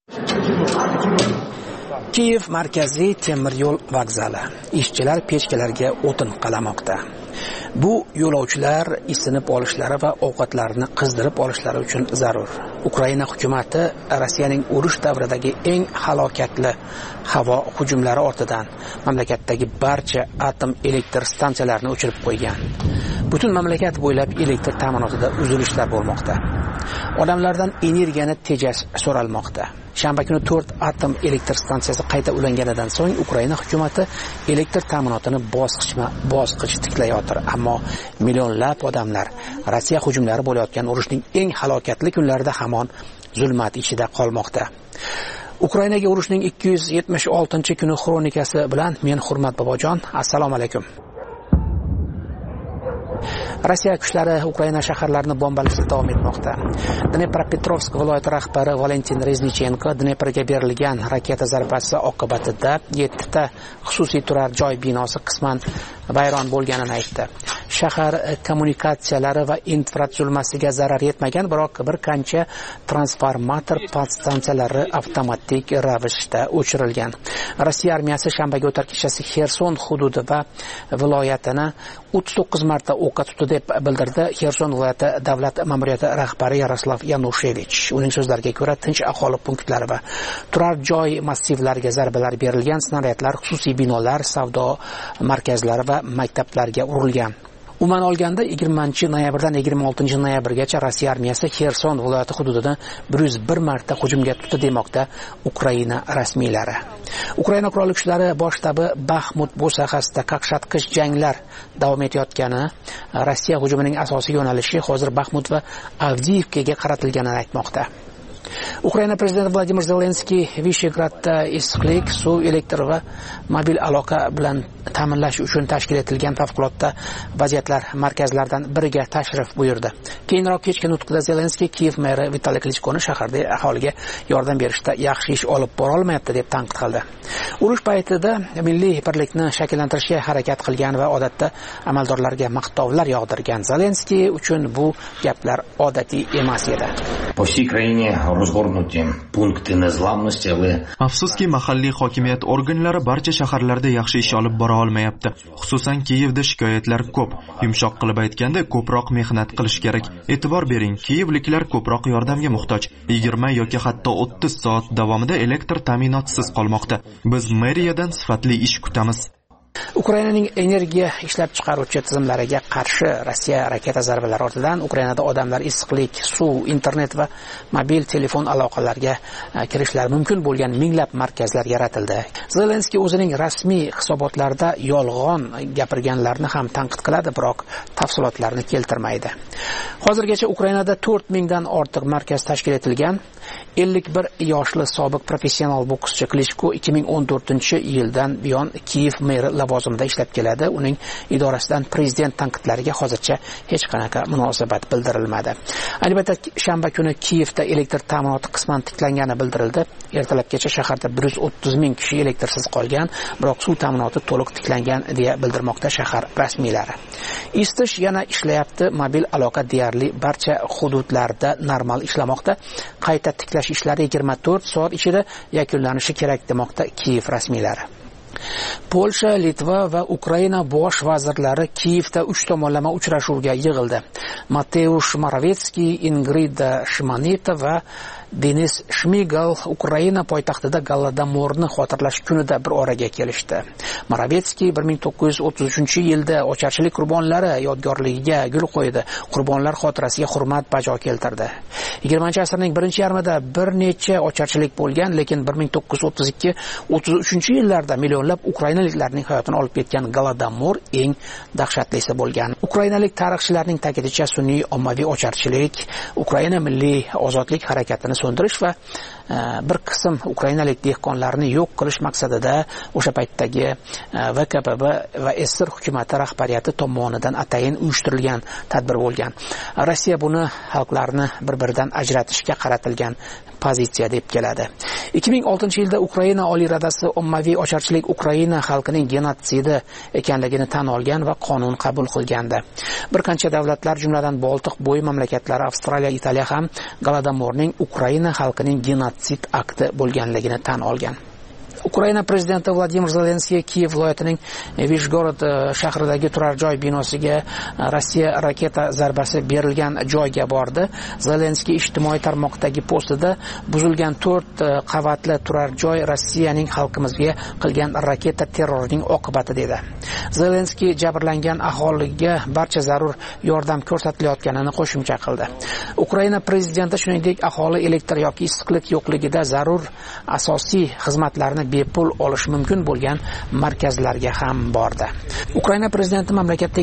Kiyev markaziy temir yo'l vokzali. Ishchilar pechkalarga o'tin qalamoqda. Bu yo'lovchilar isinib olishlari va ovqatlarini qizdirib olishlari uchun zarur. Ukraina hukumatı Rossiyaning urush davridagi eng halokatli havo hujumlari ortidan mamlakatdagi barcha atom elektr stansiyalarini o'chirib qo'ygan. Butun mamlakat bo'ylab elektr ta'minotida uzilishlar bo'lmoqda. Odamlardan energiyani tejash so'ralmoqda. Shanba kuni 4 atom elektr stansiyasi qayta ulanganidan so'ng Ukraina hukumatı elektr ta'minotini bosqichma-bosqich tiklayotir. Ammo millionlab odamlar Rossiya hujumlari bo'layotgan urushning eng halokatli kunlarida hamon zulmat ichida qolmoqda. Ukrainaga urushning 276-kuni xronikasi bilan men Hurmat Bobojon. Assalomu alaykum. Rossiya kuchlari Ukraina shaharlarini bombalashda davom etmoqda. Dnepropetrovsk viloyati rahbari Valentin Reznichenko Dneprga berilgan raketa zarbasi oqibatida 7 ta xususiy turar joy binosi qisman vayron bo'lganini aytdi. Shahar kommunikatsiyalari va infratuzilmasiga zarar yetmagan, biroq bir qancha transformator podstansiyalari avtomatik ravishda o'chirilgan. Rossiya armiyasi shanbaga o'tar kechasi Xerson hududi va viloyatini 39 marta o'qqa tutdi deb bildirdi Xerson viloyati davlat ma'muriyati rahbari Yaroslav Yanushevich. Uning so'zlariga ko'ra, tinch aholi punktlari va turar joy massivlariga zarbalar berilgan, snaryadlar xususiy binolar, savdo markazlari va maktablarga urilgan. Umuman olganda 20-noyabrdan 26-noyabrgacha Rossiya armiyasi Xerson viloyati hududini 101 marta hujumga tutdi demoqda Ukraina rasmiylari. Ukraina qurolli kuchlari bosh shtabi Baxmut bo'sag'asida qaqshatqich janglar davom etayotgani, Rossiya hujumining asosiy yo'nalishi hozir Baxmut va Avdiivkaga qaratilganini aytmoqda. Ukraina prezidenti Vladimir Zelenskiy Vishegradda issiqlik, suv, elektr va mobil aloqa bilan ta'minlash uchun tashkil etilgan favqulodda vaziyatlar markazlaridan biriga tashrif buyurdi. Keyinroq kechki nutqida Zelenskiy Kiyev meri Vitaliy Klichkoni shaharda aholiga yordam berishda yaxshi ish olib bora olmayapti deb tanqid qildi. Urush paytida milliy birlikni shakllantirishga harakat qilgan va odatda amaldorlarga maqtovlar yog'dirgan Zelenskiy uchun bu gaplar odatiy emas edi. По всей краине разгорнуты пункты незламности, afsuski mahalliy hokimiyat organlari barcha shaharlarda yaxshi ish olib bora olmayapti. Xususan Kiyevda shikoyatlar ko'p. Yumshoq qilib aytganda, ko'proq mehnat qilish kerak. E'tibor bering, kiyevliklar ko'proq yordamga muhtoj. 20 yoki hatto 30 soat davomida elektr ta'minotisiz qolmoqda. Biz meriyadan sifatli ish kutamiz. Ukrainaning energiya ishlab chiqaruvchi tizimlariga qarshi Rossiya raketa zarbalari ortidan Ukrainada odamlar issiqlik, suv, internet va mobil telefon aloqalariga kirishlari mumkin bo'lgan minglab markazlar yaratildi. Zelenskiy o'zining rasmiy hisobotlarida yolg'on gapirganlarni ham tanqid qiladi, biroq tafsilotlarni keltirmaydi. Hozirgacha Ukrainada 4000 dan ortiq markaz tashkil etilgan. 51 yoshli sobiq professional bokschi Klitschko 2014-yildan buyon Kiyev meri lavozimida ishlab keladi. Uning idorasidan prezident tanqidlariga hozircha hech qanaqa munosabat bildirilmadi. Albatta, shanba kuni Kiyevda elektr ta'minoti qisman tiklangani bildirildi. Ertalabgacha shaharda 130 ming kishi elektrsiz qolgan, biroq suv ta'minoti to'liq tiklangan deya bildirmoqda shahar rasmiylari. Istish yana ishlayapti, mobil aloqa deyarli barcha hududlarda normal ishlamoqda. Qayta tiklash ishlari 24 soat ichida yakunlanishi kerak demoqda Kiyev rasmiylari. Polsha, Litva va Ukraina bosh vazirlari Kiyevda 3 tomonlama uchrashuvga yig'ildi. Mateusz Moravetskiy, Ingrida Shimoneta va Denis Shmigal Ukraina poytaxtida Golodomorni xotirlash kunida bir oraga kelishdi. Moravetskiy 1933-yilda ocharchilik qurbonlari yodgorligiga gul qo'ydi. Qurbonlar xotirasiga hurmat bajo keltirdi. 20-asrning birinchi yarmida bir necha ocharchilik bo'lgan, lekin 1932-33-yillarda millionlab ukrainaliklarning hayotini olib ketgan Golodomor eng dahshatlisi bo'lgan. Ukrainalik tarixchilarning ta'kidlashicha, sun'iy ommaviy ocharchilik Ukraina milliy ozodlik harakatini so'ndirish va bir qism ukrainalik dehqonlarni yo'q qilish maqsadida o'sha paytdagi VKPB va SSR hukumati rahbariyati tomonidan atayin uyushtirilgan tadbir bo'lgan. Rossiya buni xalqlarni bir-biridan ajratishga qaratilgan pozitsiya deb keladi. 2006-yilda Ukraina Oliy Radasi ommaviy ocharchilik Ukraina xalqining genotsidi ekanligini tan olgan va qonun qabul qilgandi. Bir qancha davlatlar, jumladan Boltiq bo'yi mamlakatlari, Avstraliya, Italiya ham Golodomorning Ukraina xalqining genotsid akti bo'lganligini tan olgan. Ukraina prezidenti Vladimir Zelenskiy Kiyev viloyatining Vishgorod shahridagi turar joy binosiga Rossiya raketa zarbasi berilgan joyga bordi. Zelenskiy ijtimoiy tarmoqdagi postida buzilgan 4 qavatli turar joy Rossiyaning xalqimizga qilgan raketa terrorining oqibati dedi. Zelenskiy jabrlangan aholiga barcha zarur yordam ko'rsatilayotganini qo'shimcha qildi. Ukraina prezidenti shuningdek aholi elektr yoki issiqlik yo'qligida zarur asosiy xizmatlarni bepul olish mumkin bo'lgan markazlarga ham bordi. Ukraina prezidenti mamlakatda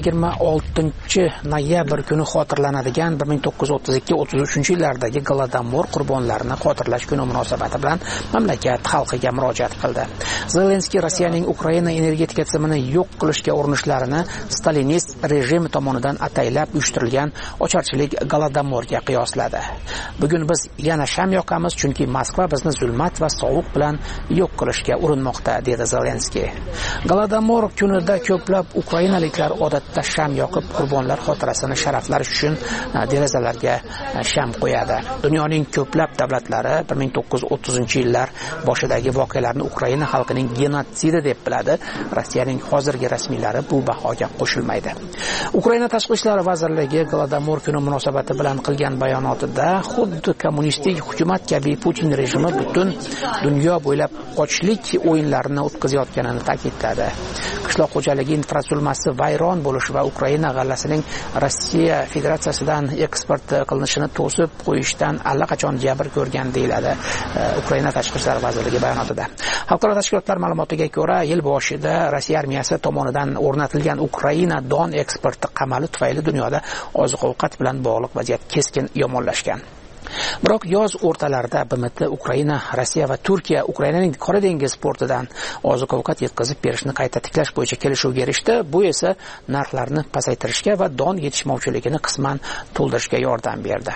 26-noyabr kuni xotirlanadigan 1932-33-yillardagi Golodomor qurbonlarini xotirlash kuni munosabati bilan mamlakat xalqiga murojaat qildi. Zelenskiy Rossiyaning Ukraina energetika tizimini yo'q qilishga urinishlarini stalinist rejim tomonidan ataylab uyushtirilgan ocharchilik Golodomorga qiyosladi. Bugun biz yana sham yoqamiz, chunki Moskva bizni zulmat va sovuq bilan yo'q qilishga urinmoqda, dedi Zelenskiy. Golodomor kunida ko'plab ukrainaliklar odatda sham yoqib qurbonlar xotirasini sharaflash uchun derazalarga sham qo'yadi. Dunyoning ko'plab davlatlari 1930-yillar boshidagi voqealarni Ukraina xalqining genotsidi deb biladi. Rossiyaning hozirgi rasmiylari bu bahoga qo'shilmaydi. Ukraina tashqi ishlar vazirligi Golodomor kuni munosabati bilan qilgan bayonotida xuddi kommunistik hukumat kabi Putin rejimi butun dunyo bo'ylab ochlik o'yinlarini o'tkazayotganini ta'kidladi. Qishloq xo'jaligi infratuzilmasi vayron bo'lishi va Ukraina g'allasining Rossiya Federatsiyasidan eksport qilinishini to'sib qo'yishdan allaqachon jabr ko'rgan deyiladi Ukraina tashqi ishlar vazirligi bayonotida. Xalqaro tashkilotlar ma'lumotiga ko'ra, yil boshida Rossiya armiyasi tomonidan o'rnatilgan Ukraina don eksporti qamali tufayli dunyoda oziq-ovqat bilan bog'liq vaziyat keskin yomonlashgan. Biroq yoz o'rtalarida BMT, Ukraina, Rossiya va Turkiya Ukrainaning Qora dengiz portidan oziq-ovqat yetkazib berishni qayta tiklash bo'yicha kelishuvga erishdi. Bu esa narxlarni pasaytirishga va don yetishmovchiligini qisman to'ldirishga yordam berdi.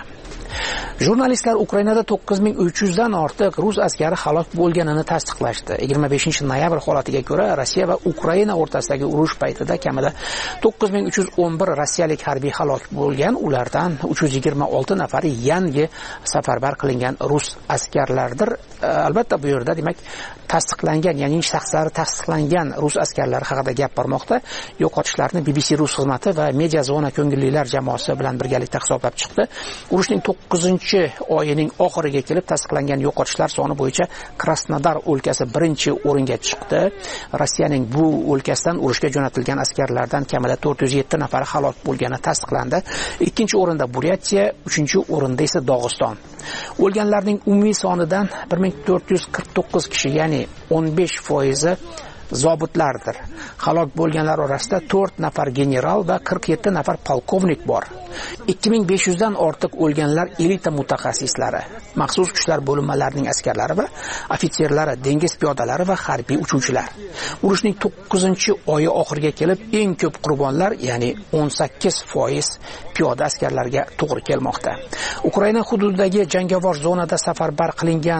Jurnalistlar Ukrainada 9300 dan ortiq rus askari halok bo'lganini tasdiqlashdi. 25-noyabr holatiga ko'ra, Rossiya va Ukraina o'rtasidagi urush paytida kamida 9311 rossiyalik harbiy halok bo'lgan, ulardan 326 nafari yangi safarbar qilingan rus askarlardir. Albatta bu yerda demak tasdiqlangan, ya'ni shaxslari tasdiqlangan rus askarlari haqida gap bormoqda. Yo'qotishlarni BBC Rus xizmati va Media Zona ko'ngillilar jamoasi bilan birgalikda hisoblab chiqdi. Urushning 9-oyining oxiriga kelib tasdiqlangan yo'qotishlar soni bo'yicha Krasnodar o'lkasi birinchi o'ringa chiqdi. Rossiyaning bu o'lkasidan urushga jo'natilgan askarlardan kamida 407 nafar halok bo'lgani tasdiqlandi. Ikkinchi o'rinda Buryatiya, uchinchi o'rinda esa Dog'iston. O'lganlarning umumiy sonidan 1449 kishi, ya'ni 15% zobitlardir. Halok bo'lganlar orasida 4 nafar general va 47 nafar polkovnik bor. 2500 dan ortiq o'lganlar elita mutaxassislari, maxsus kuchlar bo'linmalarining askarlari va ofitserlari, dengiz piyodalari va harbiy uchuvchilar. Urushning 9-oyi oxiriga kelib eng ko'p qurbonlar, ya'ni 18% piyoda askarlarga to'g'ri kelmoqda. Ukraina hududidagi jangovar zonada safarbar qilingan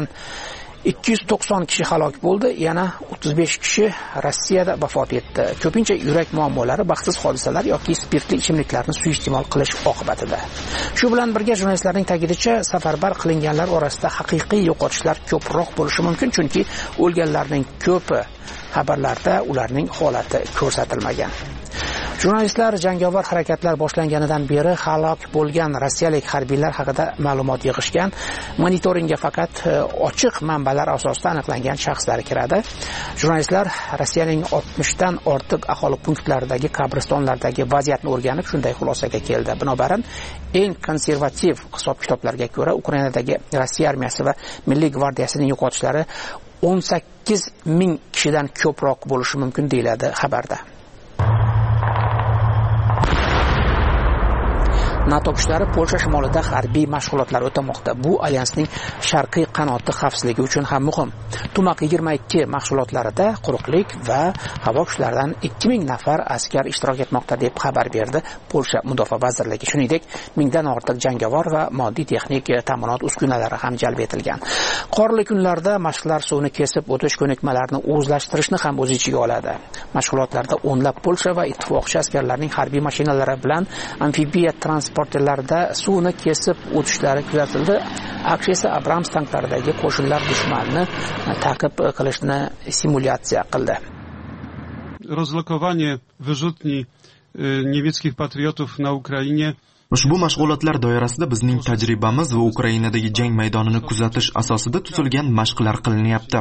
290 kishi halok bo'ldi, yana 35 kishi Rossiyada vafot etdi. Ko'pincha yurak muammolari, baxtsiz hodisalar yoki spirtli ichimliklarni suiiste'mol qilish oqibatida. Shu bilan birga jurnalistlarning ta'kidicha, safarbar qilinganlar orasida haqiqiy yo'qotishlar ko'proq bo'lishi mumkin, chunki o'lganlarning ko'pi xabarlarda ularning holati ko'rsatilmagan. Jurnalistlar jangovar harakatlar boshlanganidan beri halok bo'lgan rossiyalik harbiylar haqida ma'lumot yig'ishgan. Monitoringga faqat ochiq manbalar asosida aniqlangan shaxslar kiradi. Jurnalistlar Rossiyaning 60 dan ortiq aholi punktlaridagi qabristonlardagi vaziyatni o'rganib, shunday xulosaga keldi. Binobarin, eng konservativ hisob-kitoblarga ko'ra, Ukrainadagi Rossiya armiyasi va Milliy gvardiyasining yo'qotishlari 18,000 kishidan ko'proq bo'lishi mumkin deyiladi xabarda. NATO kuchlari Polsha shimolida harbiy mashg'ulotlar o'tamoqda. Bu alyansning sharqiy qanoti xavfsizligi uchun ham muhim. Tumaq 22 mashg'ulotlarida quruqlik va havo kuchlaridan 2000 nafar askar ishtirok etmoqda deb xabar berdi Polsha mudofaa vazirligi. Shuningdek, 1000 dan ortiq jangovar va moddiy texnik ta'minot uskunalari ham jalb etilgan. Qorli kunlarda mashqlar suvni kesib o'tish ko'nikmalarini o'zlashtirishni ham o'z ichiga oladi. Mashg'ulotlarda o'nlab Polsha va ittifoqchi askarlarning harbiy mashinalari bilan amfibiya transportlarda suvni kesib o'tishlari kuzatildi. AQSh esa Abrams tanklaridagi qo'shinlar dushmanni ta'qib qilishni simulyatsiya qildi. Rozlokowanie wyrzutni niemieckich patriotów na Ukrainie. Ushbu mashg'ulotlar doirasida bizning tajribamiz va Ukrainadagi jang maydonini kuzatish asosida tuzilgan mashqlar qilinyapti.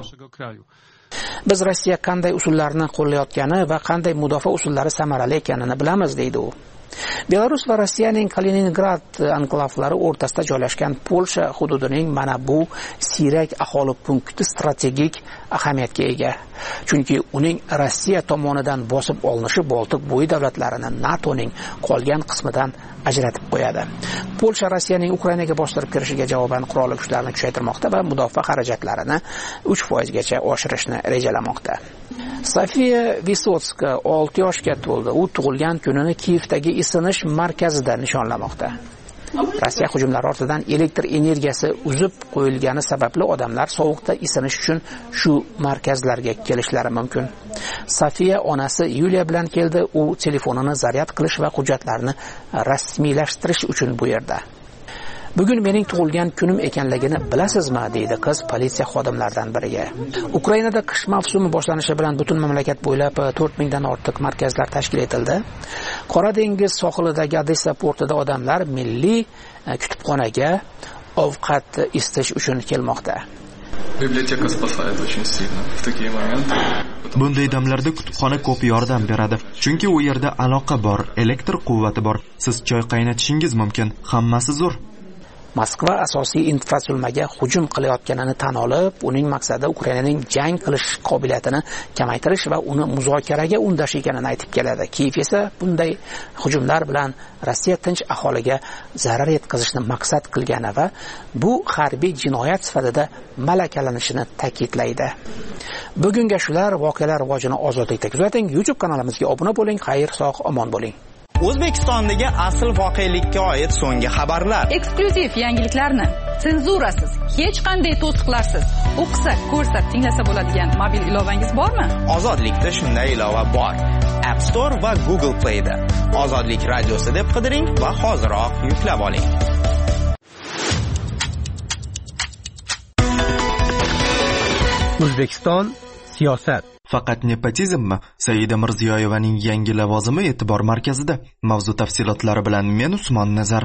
Biz Rossiya qanday usullarni qo'llayotgani va qanday mudofaa usullari samarali ekanini bilamiz, deydi u. Belarus va Rossiyaning Kaliningrad anklavlari o'rtasida joylashgan Polsha hududining mana bu siyrak aholi punkti strategik ahamiyatga ega. Chunki uning Rossiya tomonidan bosib olinishi Boltiq bo'yi davlatlarini NATOning qolgan qismidan ajratib qo'yadi. Polsha Rossiyaning Ukrainaga bostirib kirishiga javoban qurolli kuchlarni kuchaytirmoqda va mudofaa xarajatlarini 3% gacha oshirishni rejalamoqda. Sofiya Visotska 6 yoshga to'ldi. U tug'ilgan kunini Kiyevdagi isinish markazida nishonlamoqda. Rossiya hujumlari ortidan elektr energiyasi uzib qo'yilgani sababli odamlar sovuqda isinish uchun shu markazlarga kelishlari mumkin. Sofiya onasi Yuliya bilan keldi. U telefonini zaryad qilish va hujjatlarni rasmiylashtirish uchun bu yerda. Bugun mening tug'ilgan kunim ekanligini bilasizmi, deydi qiz politsiya xodimlaridan biriga. Ukrainada qish mavsumi boshlanishi bilan butun mamlakat bo'ylab 4000 dan ortiq markazlar tashkil etildi. Qora dengiz sohilidagi Odessa portida odamlar milliy kutubxonaga ovqat isitish uchun kelmoqda. Biblioteka спасает очень сильно в такие моменты. Bunday damlarda kutubxona ko'p yordam beradi. Chunki u yerda aloqa bor, elektr quvvati bor. Siz choy qaynatishingiz mumkin. Hammasi zo'r. Moskva asosiy infratuzilmaga hujum qilayotganini tan olib, uning maqsadi Ukrainaning jang qilish qobiliyatini kamaytirish va uni muzokaraga undash ekanini aytib keladi. Kiyev esa bunday hujumlar bilan Rossiya tinch aholiga zarar yetkazishni maqsad qilgani va bu harbiy jinoyat sifatida malakalanishini ta'kidlaydi. Bugunga shular, voqealar rivojini ozodlikda kuzating. YouTube kanalimizga obuna bo'ling. Xayr, sog', omon bo'ling. O'zbekistondagi asl voqelikka oid so'nggi xabarlar, eksklyuziv yangiliklarni senzurasiz, hech qanday to'siqlarsiz o'qisa, ko'rsa, tinglasa bo'ladigan mobil ilovangiz bormi? Ozodlikda shunday ilova bor. App Store va Google Play'da Ozodlik radiosi deb qidiring va hoziroq yuklab oling. O'zbekiston siyosat. Faqat nepotizmmi? Saida Mirziyoyevaning yangi lavozimi e'tibor markazida. Mavzu tafsilotlari bilan men Usmon Nazar.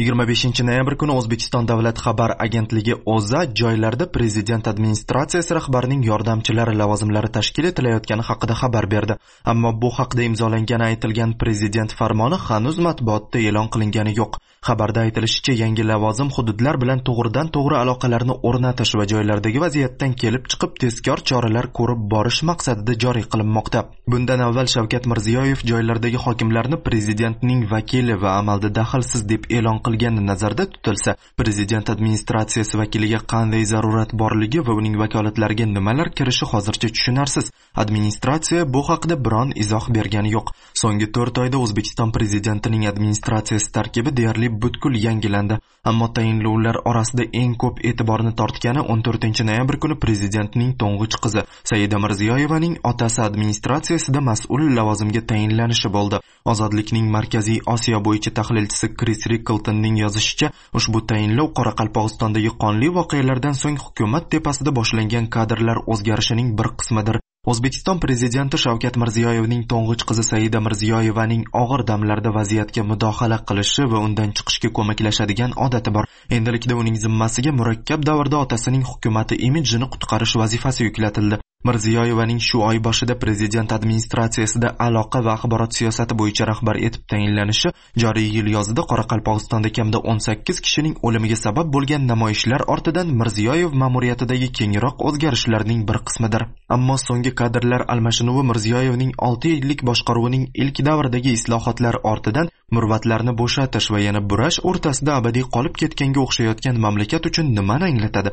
25 noyabr kuni O'zbekiston Davlat xabar agentligi O'zA joylarda prezident administratsiyasi rahbarining yordamchilari lavozimlari tashkil etilayotgani haqida xabar berdi. Ammo bu haqda imzolangani aytilgan prezident farmoni hanuz matbuotda e'lon qilingani yo'q. Xabarda aytilishicha, yangi lavozim hududlar bilan to'g'ridan-to'g'ri aloqalarni o'rnatish va joylardagi vaziyatdan kelib chiqib tezkor choralar ko'rib borish maqsadida joriy qilinmoqda. Bundan avval Shavkat Mirziyoyev joylardagi hokimlarni prezidentning vakili va amalda daxlsiz deb e'lon qilgani nazarda tutilsa, prezident administratsiyasi vakiliga qanday zarurat borligi va uning vakolatlariga nimalar kirishi hozircha tushunarsiz. Administratsiya bu haqida biron izoh bergani yo'q. So'nggi 4 oyda O'zbekiston prezidentining administratsiyasi tarkibi deyarli butkul yangilandi. Ammo tayinlovlar orasida eng ko'p e'tiborni tortgani 14 noyabr kuni prezidentning to'ng'ich qizi Saida Mirziyoyevaning otasi administratsiyasida mas'ul lavozimga tayinlanishi bo'ldi. Ozodlikning Markaziy Osiyo bo'yicha tahlilchisi Chris Rickletonning yozishicha, ushbu tayinlov Qoraqalpog'istondagi qonli voqealardan so'ng hukumat tepasida boshlangan kadrlar o'zgarishining bir qismidir. O'zbekiston prezidenti Shavkat Mirziyoyevning to'ng'ich qizi Saida Mirziyoyevaning og'ir damlarda vaziyatga mudohala qilishi va undan chiqishga ko'maklashadigan odati bor. Endilikda uning zimmasiga murakkab davrda otasining hukumati imidjini qutqarish vazifasi yuklatildi. Mirziyoyevaning shu oy boshida prezident administratsiyasida aloqa va axborot siyosati bo'yicha rahbar etib tayinlanishi joriy yil yozida Qoraqalpog'istonda kamida 18 kishining o'limiga sabab bo'lgan namoyishlar ortidan Mirziyoyev ma'muriyatidagi kengroq o'zgarishlarning bir qismidir. Ammo so'nggi kadrlar almashinuvi Mirziyoyevning 6 yillik boshqaruvining ilk davridagi islohotlar ortidan murvatlarni bo'shatish va yana burash o'rtasida abadiy qolib ketganga o'xshayotgan mamlakat uchun nimani anglatadi?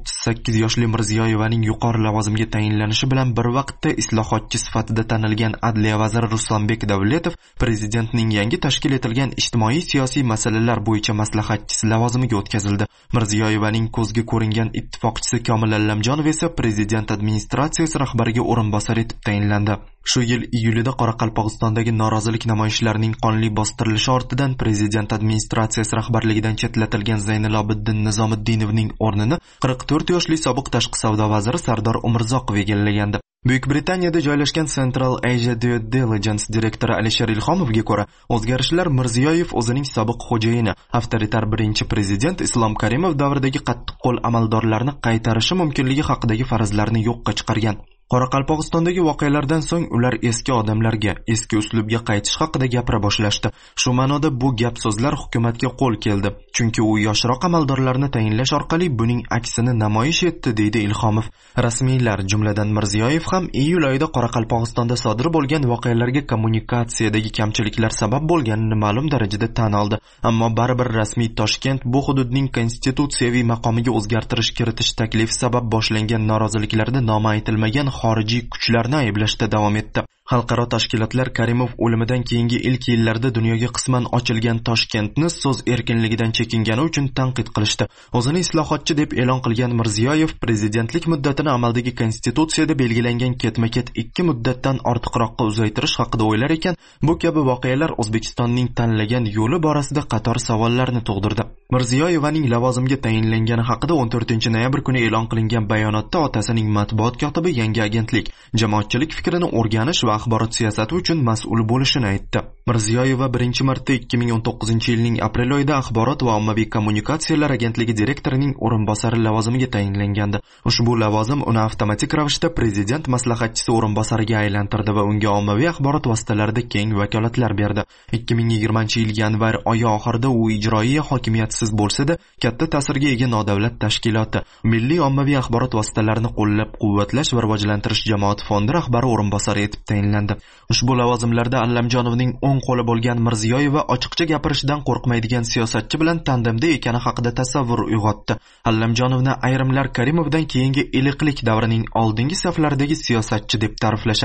38 yoshli Mirziyoyevaning yuqori lavozimga tayinlanishi bilan bir vaqtda islohotchi sifatida tanilgan Adliya vaziri Ruslanbek Davletov prezidentning yangi tashkil etilgan ijtimoiy-siyosiy masalalar bo'yicha maslahatchisi lavozimiga o'tkazildi. Mirziyoyevaning ko'zga ko'ringan ittifoqchisi Komil Allamjonov esa prezident administratsiyasi rahbariga o'rinbosar etib tayinlandi. Shu yil iyulida Qoraqalpog'istondagi norozilik namoyishlarining qonli bostirilishi ortidan prezident administratsiyasi rahbarligidan chetlatilgan Zaynalobiddin Nizomiddinovning o'rnini 44 yoshli sobiq tashqi savdo vaziri Sardor Umrzoqov egallagandi. Buyuk Britaniyada joylashgan Central Asia Due Diligence direktori Alisher Ilhomovga ko'ra, o'zgarishlar Mirziyoyev o'zining sobiq xo'jayini, avtoritar birinchi prezident Islom Karimov davridagi qattiqqo'l amaldorlarni qaytarishi mumkinligi haqidagi farazlarni yo'qqa chiqargan. Qoraqalpog'istondagi voqealardan so'ng ular eski odamlarga, eski uslubga qaytish haqida gapira boshlashdi. Shu ma'noda bu gap so'zlar hukumatga qo'l keldi, chunki u yoshroq amaldorlarni tayinlash orqali buning aksini namoyish etdi, deydi Ilhomov. Rasmiylar, jumladan Mirziyoyev ham iyul oyida Qoraqalpog'istonda sodir bo'lgan voqealarga kommunikatsiyadagi kamchiliklar sabab bo'lganini ma'lum darajada tan oldi. Ammo baribir rasmiy Toshkent bu hududning konstitutsiyaviy maqomiga o'zgartirish kiritish taklifi sabab boshlangan noroziliklarda nomi aytilmagan xorijiy kuchlarni ayblashda davom etdi. Xalqaro tashkilotlar Karimov o'limidan keyingi ilk yillarda dunyoga qisman ochilgan Toshkentni so'z erkinligidan chekingani uchun tanqid qilishdi. O'zini islohotchi deb e'lon qilgan Mirziyoyev prezidentlik muddatini amaldagi konstitutsiyada belgilangan ketma-ket 2 muddatdan ortiqroqqa uzaytirish haqida o'ylar ekan, bu kabi voqealar O'zbekistonning tanlagan yo'li borasida qator savollarni tug'dirdi. Mirziyoyevaning lavozimga tayinlangani haqida 14 noyabr kuni e'lon qilingan bayonotda otasining matbuot kotibi yangi agentlik, jamoatchilik fikrini o'rganish va axborot siyosati uchun mas'ul bo'lishini aytdi. Mirziyoyeva birinchi marta 2019-yilning aprel oyida axborot va ommaviy kommunikatsiyalar agentligi direktorining o'rinbosari lavozimiga tayinlangandi. Ushbu lavozim uni avtomatik ravishda prezident maslahatchisi o'rinbosariga aylantirdi va unga ommaviy axborot vositalarida keng vakolatlar berdi. 2020-yil yanvar oyi oxirida u ijroiya hokimiyatsiz bo'lsa-da, katta ta'sirga ega nodavlat tashkiloti Milliy ommaviy axborot vositalarini qo'llab-quvvatlash va rivojlantirish jamoat fondi rahbari o'rinbosari etib tayinlandi. Ushbu lavozimlarda Allamjonovning o'ng qo'li bo'lgan Mirziyoyeva ochiqcha gapirishdan qo'rqmaydigan siyosatchi bilan tandemda ekani haqida tasavvur uyg'otdi. Allamjonovni ayrimlar Karimovdan keyingi iliqlik davrining oldingi saflaridagi siyosatchi deb ta'riflashadi.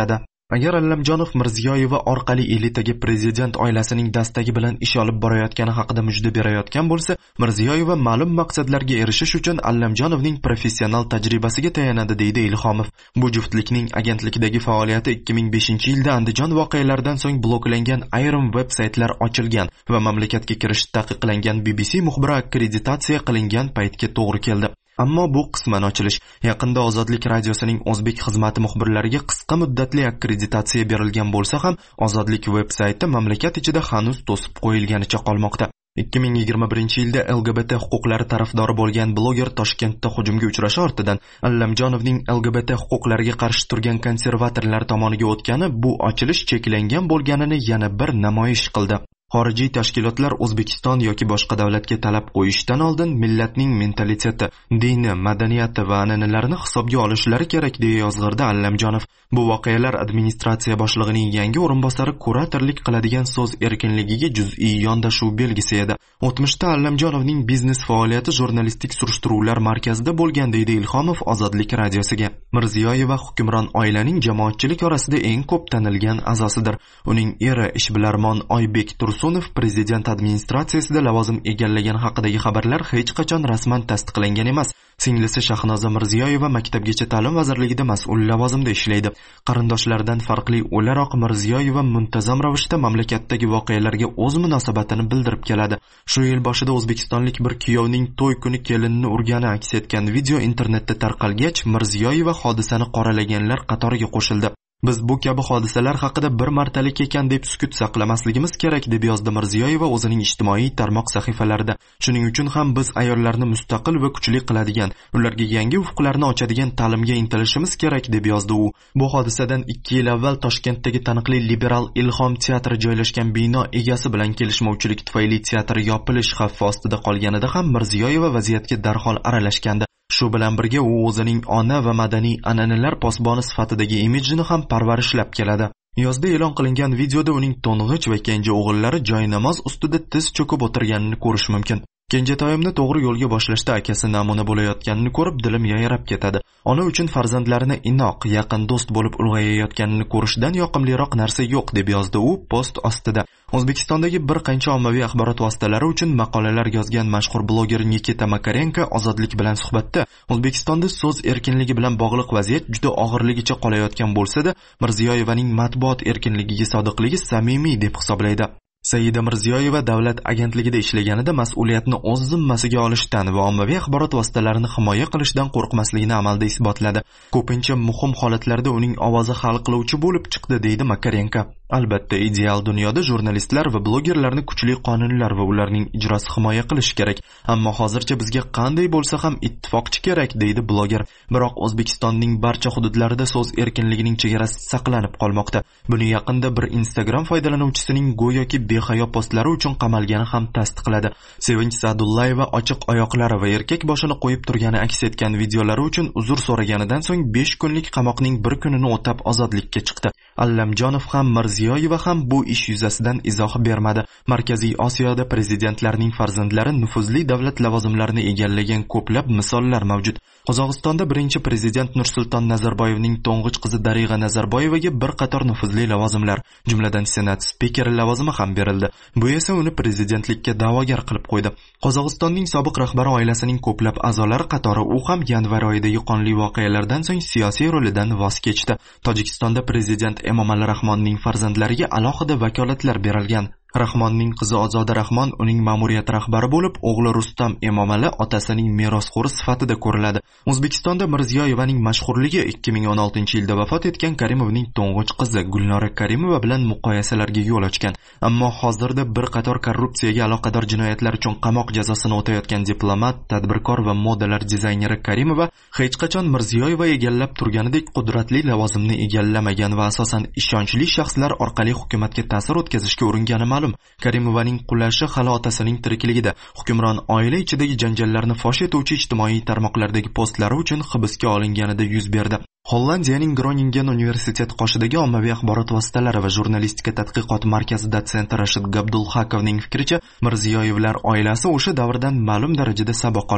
Agar Allamjonov Mirziyoyeva orqali elitaga prezident oilasining dastagi bilan ish olib borayotgani haqida mujda berayotgan bo'lsa, Mirziyoyeva ma'lum maqsadlarga erishish uchun Allamjonovning professional tajribasiga tayanadi, deydi Ilhomov. Bu juftlikning agentlikdagi faoliyati 2005-yilda Andijon voqealaridan so'ng bloklangan ayrim veb-saytlar ochilgan va mamlakatga kirish taqiqlangan BBC muxbiri akkreditatsiya qilingan paytga to'g'ri keldi. Ammo bu qisman ochilish. Yaqinda Ozodlik radiosining o'zbek xizmati muxbirlariga qisqa muddatli akkreditatsiya berilgan bo'lsa ham, Ozodlik veb-sayti mamlakat ichida hanuz to'sib qo'yilganicha qolmoqda. 2021-yilda LGBT huquqlari tarafdori bo'lgan bloger Toshkentda hujumga uchrashi ortidan Allamjonovning LGBT huquqlariga qarshi turgan konservatorlar tomoniga o'tgani bu ochilish cheklangan bo'lganini yana bir namoyish qildi. Xorijiy tashkilotlar O'zbekiston yoki boshqa davlatga talab qo'yishdan oldin millatning mentaliteti, dini, madaniyati va an'analarini hisobga olishlari kerak, deya yozg'irdi Allamjonov. Bu voqealar administratsiya boshlig'ining yangi o'rinbosari kuratorlik qiladigan so'z erkinligiga juz'iy yondashuv belgisi edi. O'tmishda Allamjonovning biznes faoliyati jurnalistik surishtiruvlar markazida bo'lgan, deydi Ilhomov Ozodlik radiosiga. Mirziyoyeva hukmron oilaning jamoatchilik orasida eng ko'p tanilgan a'zosidir. Uning eri Ishbilarmon Oybek Tursunov prezident administratsiyasida lavozim egallagan haqidagi xabarlar hech qachon rasman tasdiqlangan emas. Singlisi Shahnoza Mirziyoyeva Maktabgacha ta'lim vazirligida mas'ul lavozimda ishlaydi. Qarindoshlaridan farqli o'laroq Mirziyoyeva muntazam ravishda mamlakatdagi voqealarga o'z munosabatini bildirib keladi. Shu yil boshida o'zbekistonlik bir kuyovning to'y kuni kelinni urgani aks etgan video internetda tarqalgach, Mirziyoyeva hodisani qoralaganlar qatoriga qo'shildi. Biz bu kabi hodisalar haqida bir martalik ekan deb sukut saqlamasligimiz kerak, deb yozdi Mirziyoyeva o'zining ijtimoiy tarmoq sahifalarida. Shuning uchun ham biz ayollarni mustaqil va kuchli qiladigan, ularga yangi ufqlarni ochadigan ta'limga intilishimiz kerak, deb yozdi u. Bu hodisadan 2 yil avval Toshkentdagi taniqli liberal Ilhom teatri joylashgan bino egasi bilan kelishmovchilik tufayli teatr yopilish xavfi ostida qolganida ham Mirziyoyeva vaziyatga darhol aralashgandi. Shu bilan birga u o'zining ona va madaniy an'analar posboni sifatidagi imijini ham parvarishlab keladi. Yozda e'lon qilingan videoda uning to'ng'ich va kenja o'g'illari joynamoz ustida tiz cho'kib o'tirganini ko'rish mumkin. Kenjatoyimni to'g'ri yo'lga boshlashda akasi namuna bo'layotganini ko'rib dilim yayrab ketadi. Ona uchun farzandlarini inoq, yaqin do'st bo'lib ulg'ayayotganini ko'rishdan yoqimliroq narsa yo'q, deb yozdi u post ostida. O'zbekistondagi bir qancha ommaviy axborot vositalari uchun maqolalar yozgan mashhur bloger Nikita Makarenko Ozodlik bilan suhbatda O'zbekistonda so'z erkinligi bilan bog'liq vaziyat juda og'irligicha qolayotgan bo'lsa-da, Mirziyoyevaning matbuot erkinligiga sodiqligi samimiy deb hisoblaydi. Saida Mirziyoyeva davlat agentligida ishlaganida mas'uliyatni o'z zimmasiga olishdan va ommaviy axborot vositalarini himoya qilishdan qo'rqmasligini amalda isbotladi. Ko'pincha muhim holatlarda uning ovozi hal qiluvchi bo'lib chiqdi, deydi Makarenko. Albatta, ideal dunyoda jurnalistlar va blogerlarni kuchli qonunlar va ularning ijrosi himoya qilish kerak. Ammo hozircha bizga qanday bo'lsa ham ittifoqchi kerak, deydi bloger. Biroq O'zbekistonning barcha hududlarida so'z erkinligining chegarasi saqlanib qolmoqda. Buni yaqinda bir Instagram foydalanuvchisining go'yoki behayo postlari uchun qamalgani ham tasdiqladi. Sevinch Sa'dullayeva ochiq oyoqlari va erkak boshini qo'yib turgani aks etgan videolari uchun uzr so'raganidan so'ng 5 kunlik qamoqning bir kunini o'tab ozodlikka chiqdi. Allamjonov ham Mirziyoyeva ham bu ish yuzasidan izoh bermadi. Markaziy Osiyoda prezidentlarning farzandlari nufuzli davlat lavozimlarini egallagan ko'plab misollar mavjud. Qozog'istonda birinchi prezident Nursulton Nazarboyevning to'ng'ich qizi Dariga Nazarboyevaga bir qator nufuzli lavozimlar, jumladan senat spikeri lavozimi ham berildi. Bu esa uni prezidentlikka da'vogar qilib qo'ydi. Qozog'istonning sobiq rahbari oilasining ko'plab a'zolari qatori u ham yanvar oyidagi qonli voqealardan so'ng siyosiy rolidan voz kechdi. Tojikistonda prezident Emomali Rahmonning farzandlariga alohida vakolatlar berilgan. Rahmonning qizi Ozoda Rahmon uning ma'muriyat rahbari bo'lib, o'g'li Rustam Emomali otasining merosxo'ri sifatida ko'riladi. O'zbekistonda Mirziyoyevaning mashhurligi 2016-yilda vafot etgan Karimovning to'ng'ich qizi Gulnora Karimova bilan muqoyasalarga yo'l ochgan. Ammo hozirda bir qator korrupsiyaga aloqador jinoyatlar uchun qamoq jazosini o'tayotgan diplomat, tadbirkor va modalar dizayneri Karimova hech qachon Mirziyoyeva egallab turganidek qudratli lavozimni egallamagan va asosan ishonchli shaxslar orqali hukumatga ta'sir o'tkazishga uringani ma'lum. Karimovaning qulashi hali otasining tirikligida hukmron oila ichidagi janjallarni fosh etuvchi ijtimoiy tarmoqlardagi postlari uchun hibsga olinganida yuz berdi. Hollandiyaning Groningen universitet qoshidagi ommaviy axborot vositalari va jurnalistika tadqiqot markazi dotsenti Rashid Gabdulhakovning fikricha, Mirziyoyevlar oilasi o'sha davrdan ma'lum darajada saboq olgan.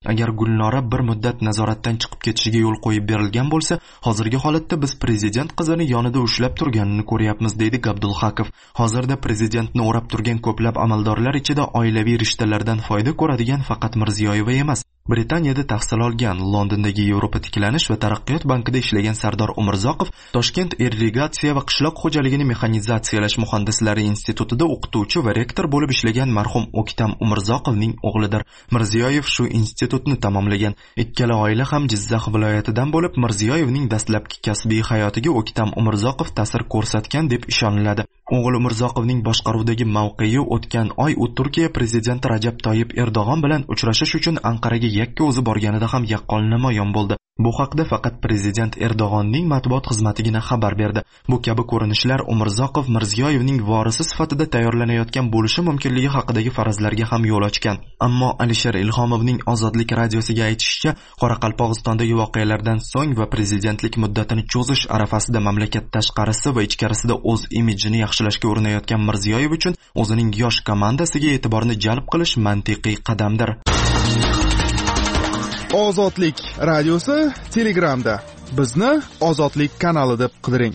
Agar Gulnora bir muddat nazoratdan chiqib ketishiga yo'l qo'yib berilgan bo'lsa, hozirgi holatda biz prezident qizini yonida ushlab turganini ko'ryapmiz, deydi Gabdulhakov. Hozirda prezidentni o'rab turgan ko'plab amaldorlar ichida oilaviy rishtalardan foyda ko'radigan faqat Mirziyoyeva emas. Britaniyada tahsil olgan, Londondagi Yevropa tiklanish va taraqqiyot bankida ishlagan Sardor Umurzoqov Toshkent irrigatsiya va qishloq xo'jaligini mexanizatsiyalash muhandislari institutida o'qituvchi va rektor bo'lib ishlagan marhum O'ktam Umurzoqovning o'g'lidir. Mirziyoyev shu institutni tamomlagan. Ikkala oila ham Jizzax viloyatidan bo'lib, Mirziyoyevning dastlabki kasbiy hayotiga O'ktam Umurzoqov ta'sir ko'rsatgan deb ishoniladi. O'g'il Umurzoqovning boshqaruvidagi mavqei o'tgan oy u Turkiya prezidenti Rajab Toyyib Erdo'g'on bilan uchrashish uchun Anqaraga yakka o'zi borganida ham yaqqol namoyon bo'ldi. Bu haqda faqat prezident Erdo'g'onning matbuot xizmatigina xabar berdi. Bu kabi ko'rinishlar Umurzoqov Mirziyoyevning vorisi sifatida tayyorlanayotgan bo'lishi mumkinligi haqidagi farazlarga ham yo'l ochgan. Ammo Alisher Ilhomovning Ozodlik radiosiga aytishicha, Qoraqalpog'istondagi voqealardan so'ng va prezidentlik muddatini cho'zish arafasida mamlakat tashqarisi va ichkarisida o'z imijini yaxshilashga urinayotgan Mirziyoyev uchun o'zining yosh komandasiga e'tiborni jalb qilish mantiqiy qadamdir. Ozodlik radiosi Telegramda. Bizni Ozodlik kanali deb qidiring.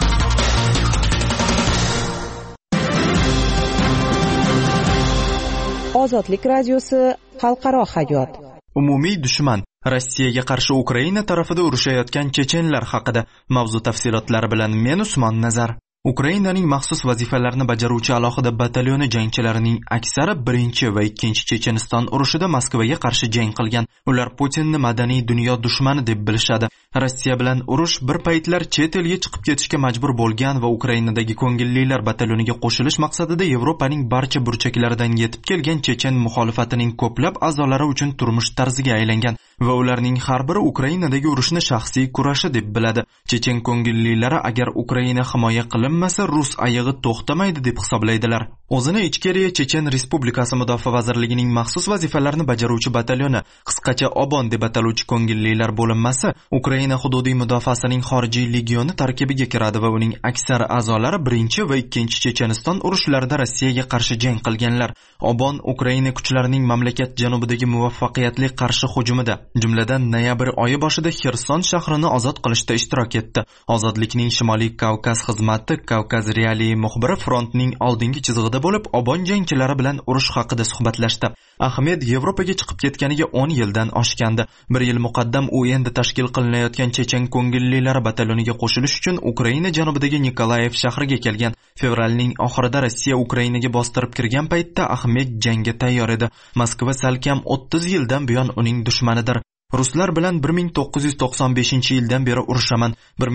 Ozodlik radiosi xalqaro hayot. Umumiy dushman Rossiyaga qarshi Ukraina tarafida urushayotgan chechenlar haqida mavzu tafsilotlari bilan men Usmon Nazar. Ukrainaning maxsus vazifalarni bajaruvchi alohida batalyoni jangchilarining aksari 1 va 2 Checheniston urushida Moskvaga qarshi jang qilgan. Ular Putinni madaniy dunyo dushmani deb bilishadi. Rossiya bilan urush bir paytlar chet elga chiqib ketishga majbur bo'lgan va Ukrainadagi ko'ngillilar batalyoniga qo'shilish maqsadida Yevropaning barcha burchaklaridan yetib kelgan chechen muxolifatining ko'plab a'zolari uchun turmush tarziga aylangan va ularning har biri Ukrainadagi urushni shaxsiy kurashi deb biladi. Chechen ko'ngillilari agar Ukraina himoya qilinmasa, Rus ayig'i to'xtamaydi deb hisoblaydilar. O'zini Ichkeriya Chechen Respublikasi Mudofaa vazirligining maxsus vazifalarini bajaruvchi batalyoni, qisqacha OBON deb ataluvchi ko'ngillilar bo'linmasi, Ukraina hududiy mudofaasining xorijiy legioni tarkibiga kiradi va uning aksar a'zolari 1 va 2 Checheniston urushlarida Rossiyaga qarshi jang qilganlar. OBON Ukraina kuchlarining mamlakat janubidagi muvaffaqiyatli qarshi hujumida, jumladan noyabr oyi boshida Xerson shahrini ozod qilishda ishtirok etdi. Ozodlikning Shimoliy Kavkaz xizmati Kavkaz Reali muxbiri frontning oldingi chizig'ida bo'lib, OBON jangchilari bilan urush haqida suhbatlashdi. Ahmed Yevropaga chiqib ketganiga 10 yildan oshgandi. 1 yil muqaddam u endi tashkil qilinayotgan chechen ko'ngillilari batalyoniga qo'shilish uchun Ukraina janubidagi Nikolayev shahriga kelgan. Fevralning oxirida Rossiya Ukrainaga bostirib kirgan paytda Ahmed jangga tayyor edi. Moskva salkam 30 yildan buyon uning dushmanidir. Ruslar bilan 1995-yildan beri urushaman.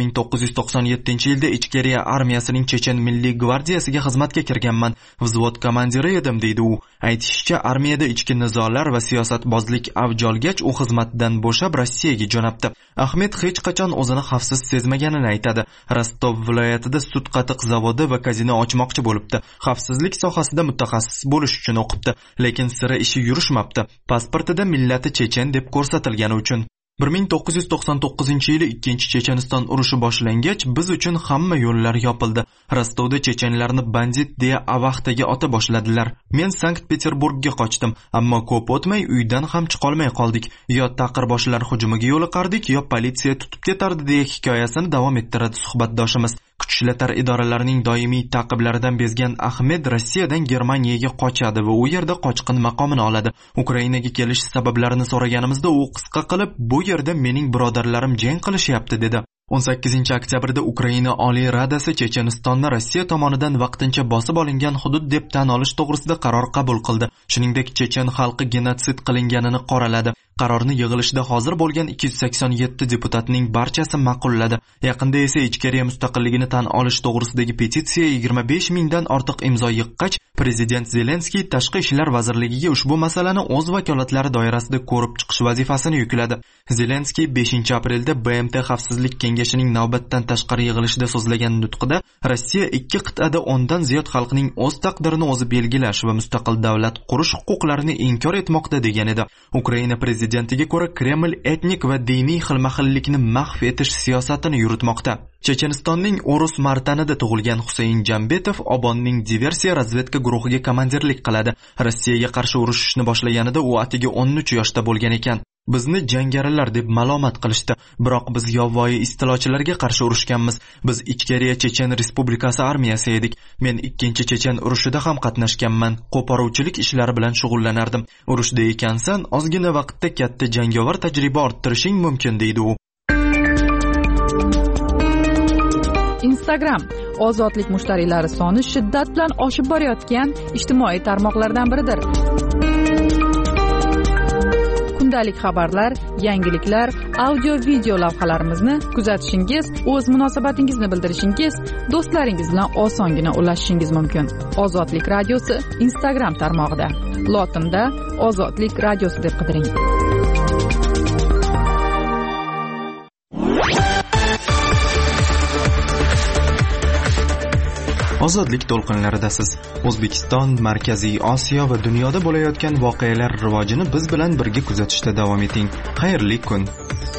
1997-yilda Ichkeriya armiyasining Chechen milliy gvardiyasiga xizmatga kirganman. Vзвод komandiri edim, deydi u. Aytishicha, armiyada ichki nizolar va siyosatbozlik avj olgach, u xizmatdan bo'shab Rossiyaga jo'nabdi. Ahmed hech qachon o'zini xavfsiz sezmaganini aytadi. Rostov viloyatida sut qatiq zavodi va kazino ochmoqchi bo'libdi. Xavfsizlik sohasida mutaxassis bo'lish uchun o'qibdi, lekin sira ishi yurishmabdi. Pasportida millati chechen deb ko'rsatilgan uchun. 1999-yili 2 Checheniston urushi boshlangach, biz uchun hamma yo'llar yopildi. Rostovda chechenlarni bandit deya avaqtaga ota boshladilar. Men Sankt-Peterburgga qochdim, ammo ko'p o'tmay uydan ham chiqolmay qoldik. Yo taqirboshlar hujumiga yo'liqardik, yo politsiya tutib ketardi deya hikoyasini davom ettiradi suhbatdoshimiz. Kuch ishlatar idoralarining doimiy taqiblaridan bezgan Ahmed Rossiyadan Germaniyaga qochadi va u yerda qochqin maqomini oladi. Ukrainaga kelish sabablarini so'raganimizda u qisqa qilib, bu yerda mening birodarlarim jang qilishyapti dedi. 18 oktyabrda Ukraina Oliy Radasi Chechenistonni Rossiya tomonidan vaqtincha bosib olingan hudud deb tan olish to'g'risida qaror qabul qildi. Shuningdek, chechen xalqi genotsid qilinganini qoraladi. Qarorni yig'ilishda hozir bo'lgan 287 deputatning barchasi ma'qulladi. Yaqinda esa Ichkeriya mustaqilligini tan olish to'g'risidagi petitsiya 25 mingdan ortiq imzo yig'gach, prezident Zelenskiy Tashqi ishlar vazirligiga ushbu masalani o'z vakolatlari doirasida ko'rib chiqish vazifasini yukladi. Zelenskiy 5 aprelda BMT xavfsizlik kengashining navbatdan tashqari yig'ilishida so'zlagan nutqida Rossiya 2 qit'ada 10 dan ziyod xalqning o'z taqdirini o'zi belgilash va mustaqil davlat qurish huquqlarini inkor etmoqda degan edi. Ukraina prezidenti prezidentiga ko'ra Kreml etnik va diniy xilma-xillikni mahv etish siyosatini yuritmoqda. Chechenistonning O'rus martanida tug'ilgan Husayn Jambetov Obonning diversiya razvedka guruhiga komandirlik qiladi. Rossiyaga qarshi urushishni boshlaganida u atigi 13 yoshda bo'lgan ekan. Bizni jangarilar deb malomat qilishdi, biroq biz yovvoyi istilochilarga qarshi urushganmiz. Biz Ichkariya Chechen Respublikasi armiyasi edik. Men 2-Chechen urushida ham qatnashganman. Qo'poruvchilik ishlari bilan shug'ullanardim. Urushda ekansan, ozgina vaqtda katta jangovar tajriba orttirishing mumkin deydi u. Instagram ozodlik mushtariylari soni shiddat bilan oshib borayotgan ijtimoiy tarmoqlardan biridir. Kundalik xabarlar, yangiliklar, audio-video lavhalarimizni kuzatishingiz, o'z munosabatingizni bildirishingiz, do'stlaringiz bilan osongina ulashishingiz mumkin. Ozodlik radiosi Instagram tarmog'ida. Lotinda Ozodlik radiosi deb qidiring. Ozodlik to'lqinlaridasiz. O'zbekiston, Markaziy Osiyo va dunyoda bo'layotgan voqealar rivojini biz bilan birga kuzatishda davom eting. Xayrli kun.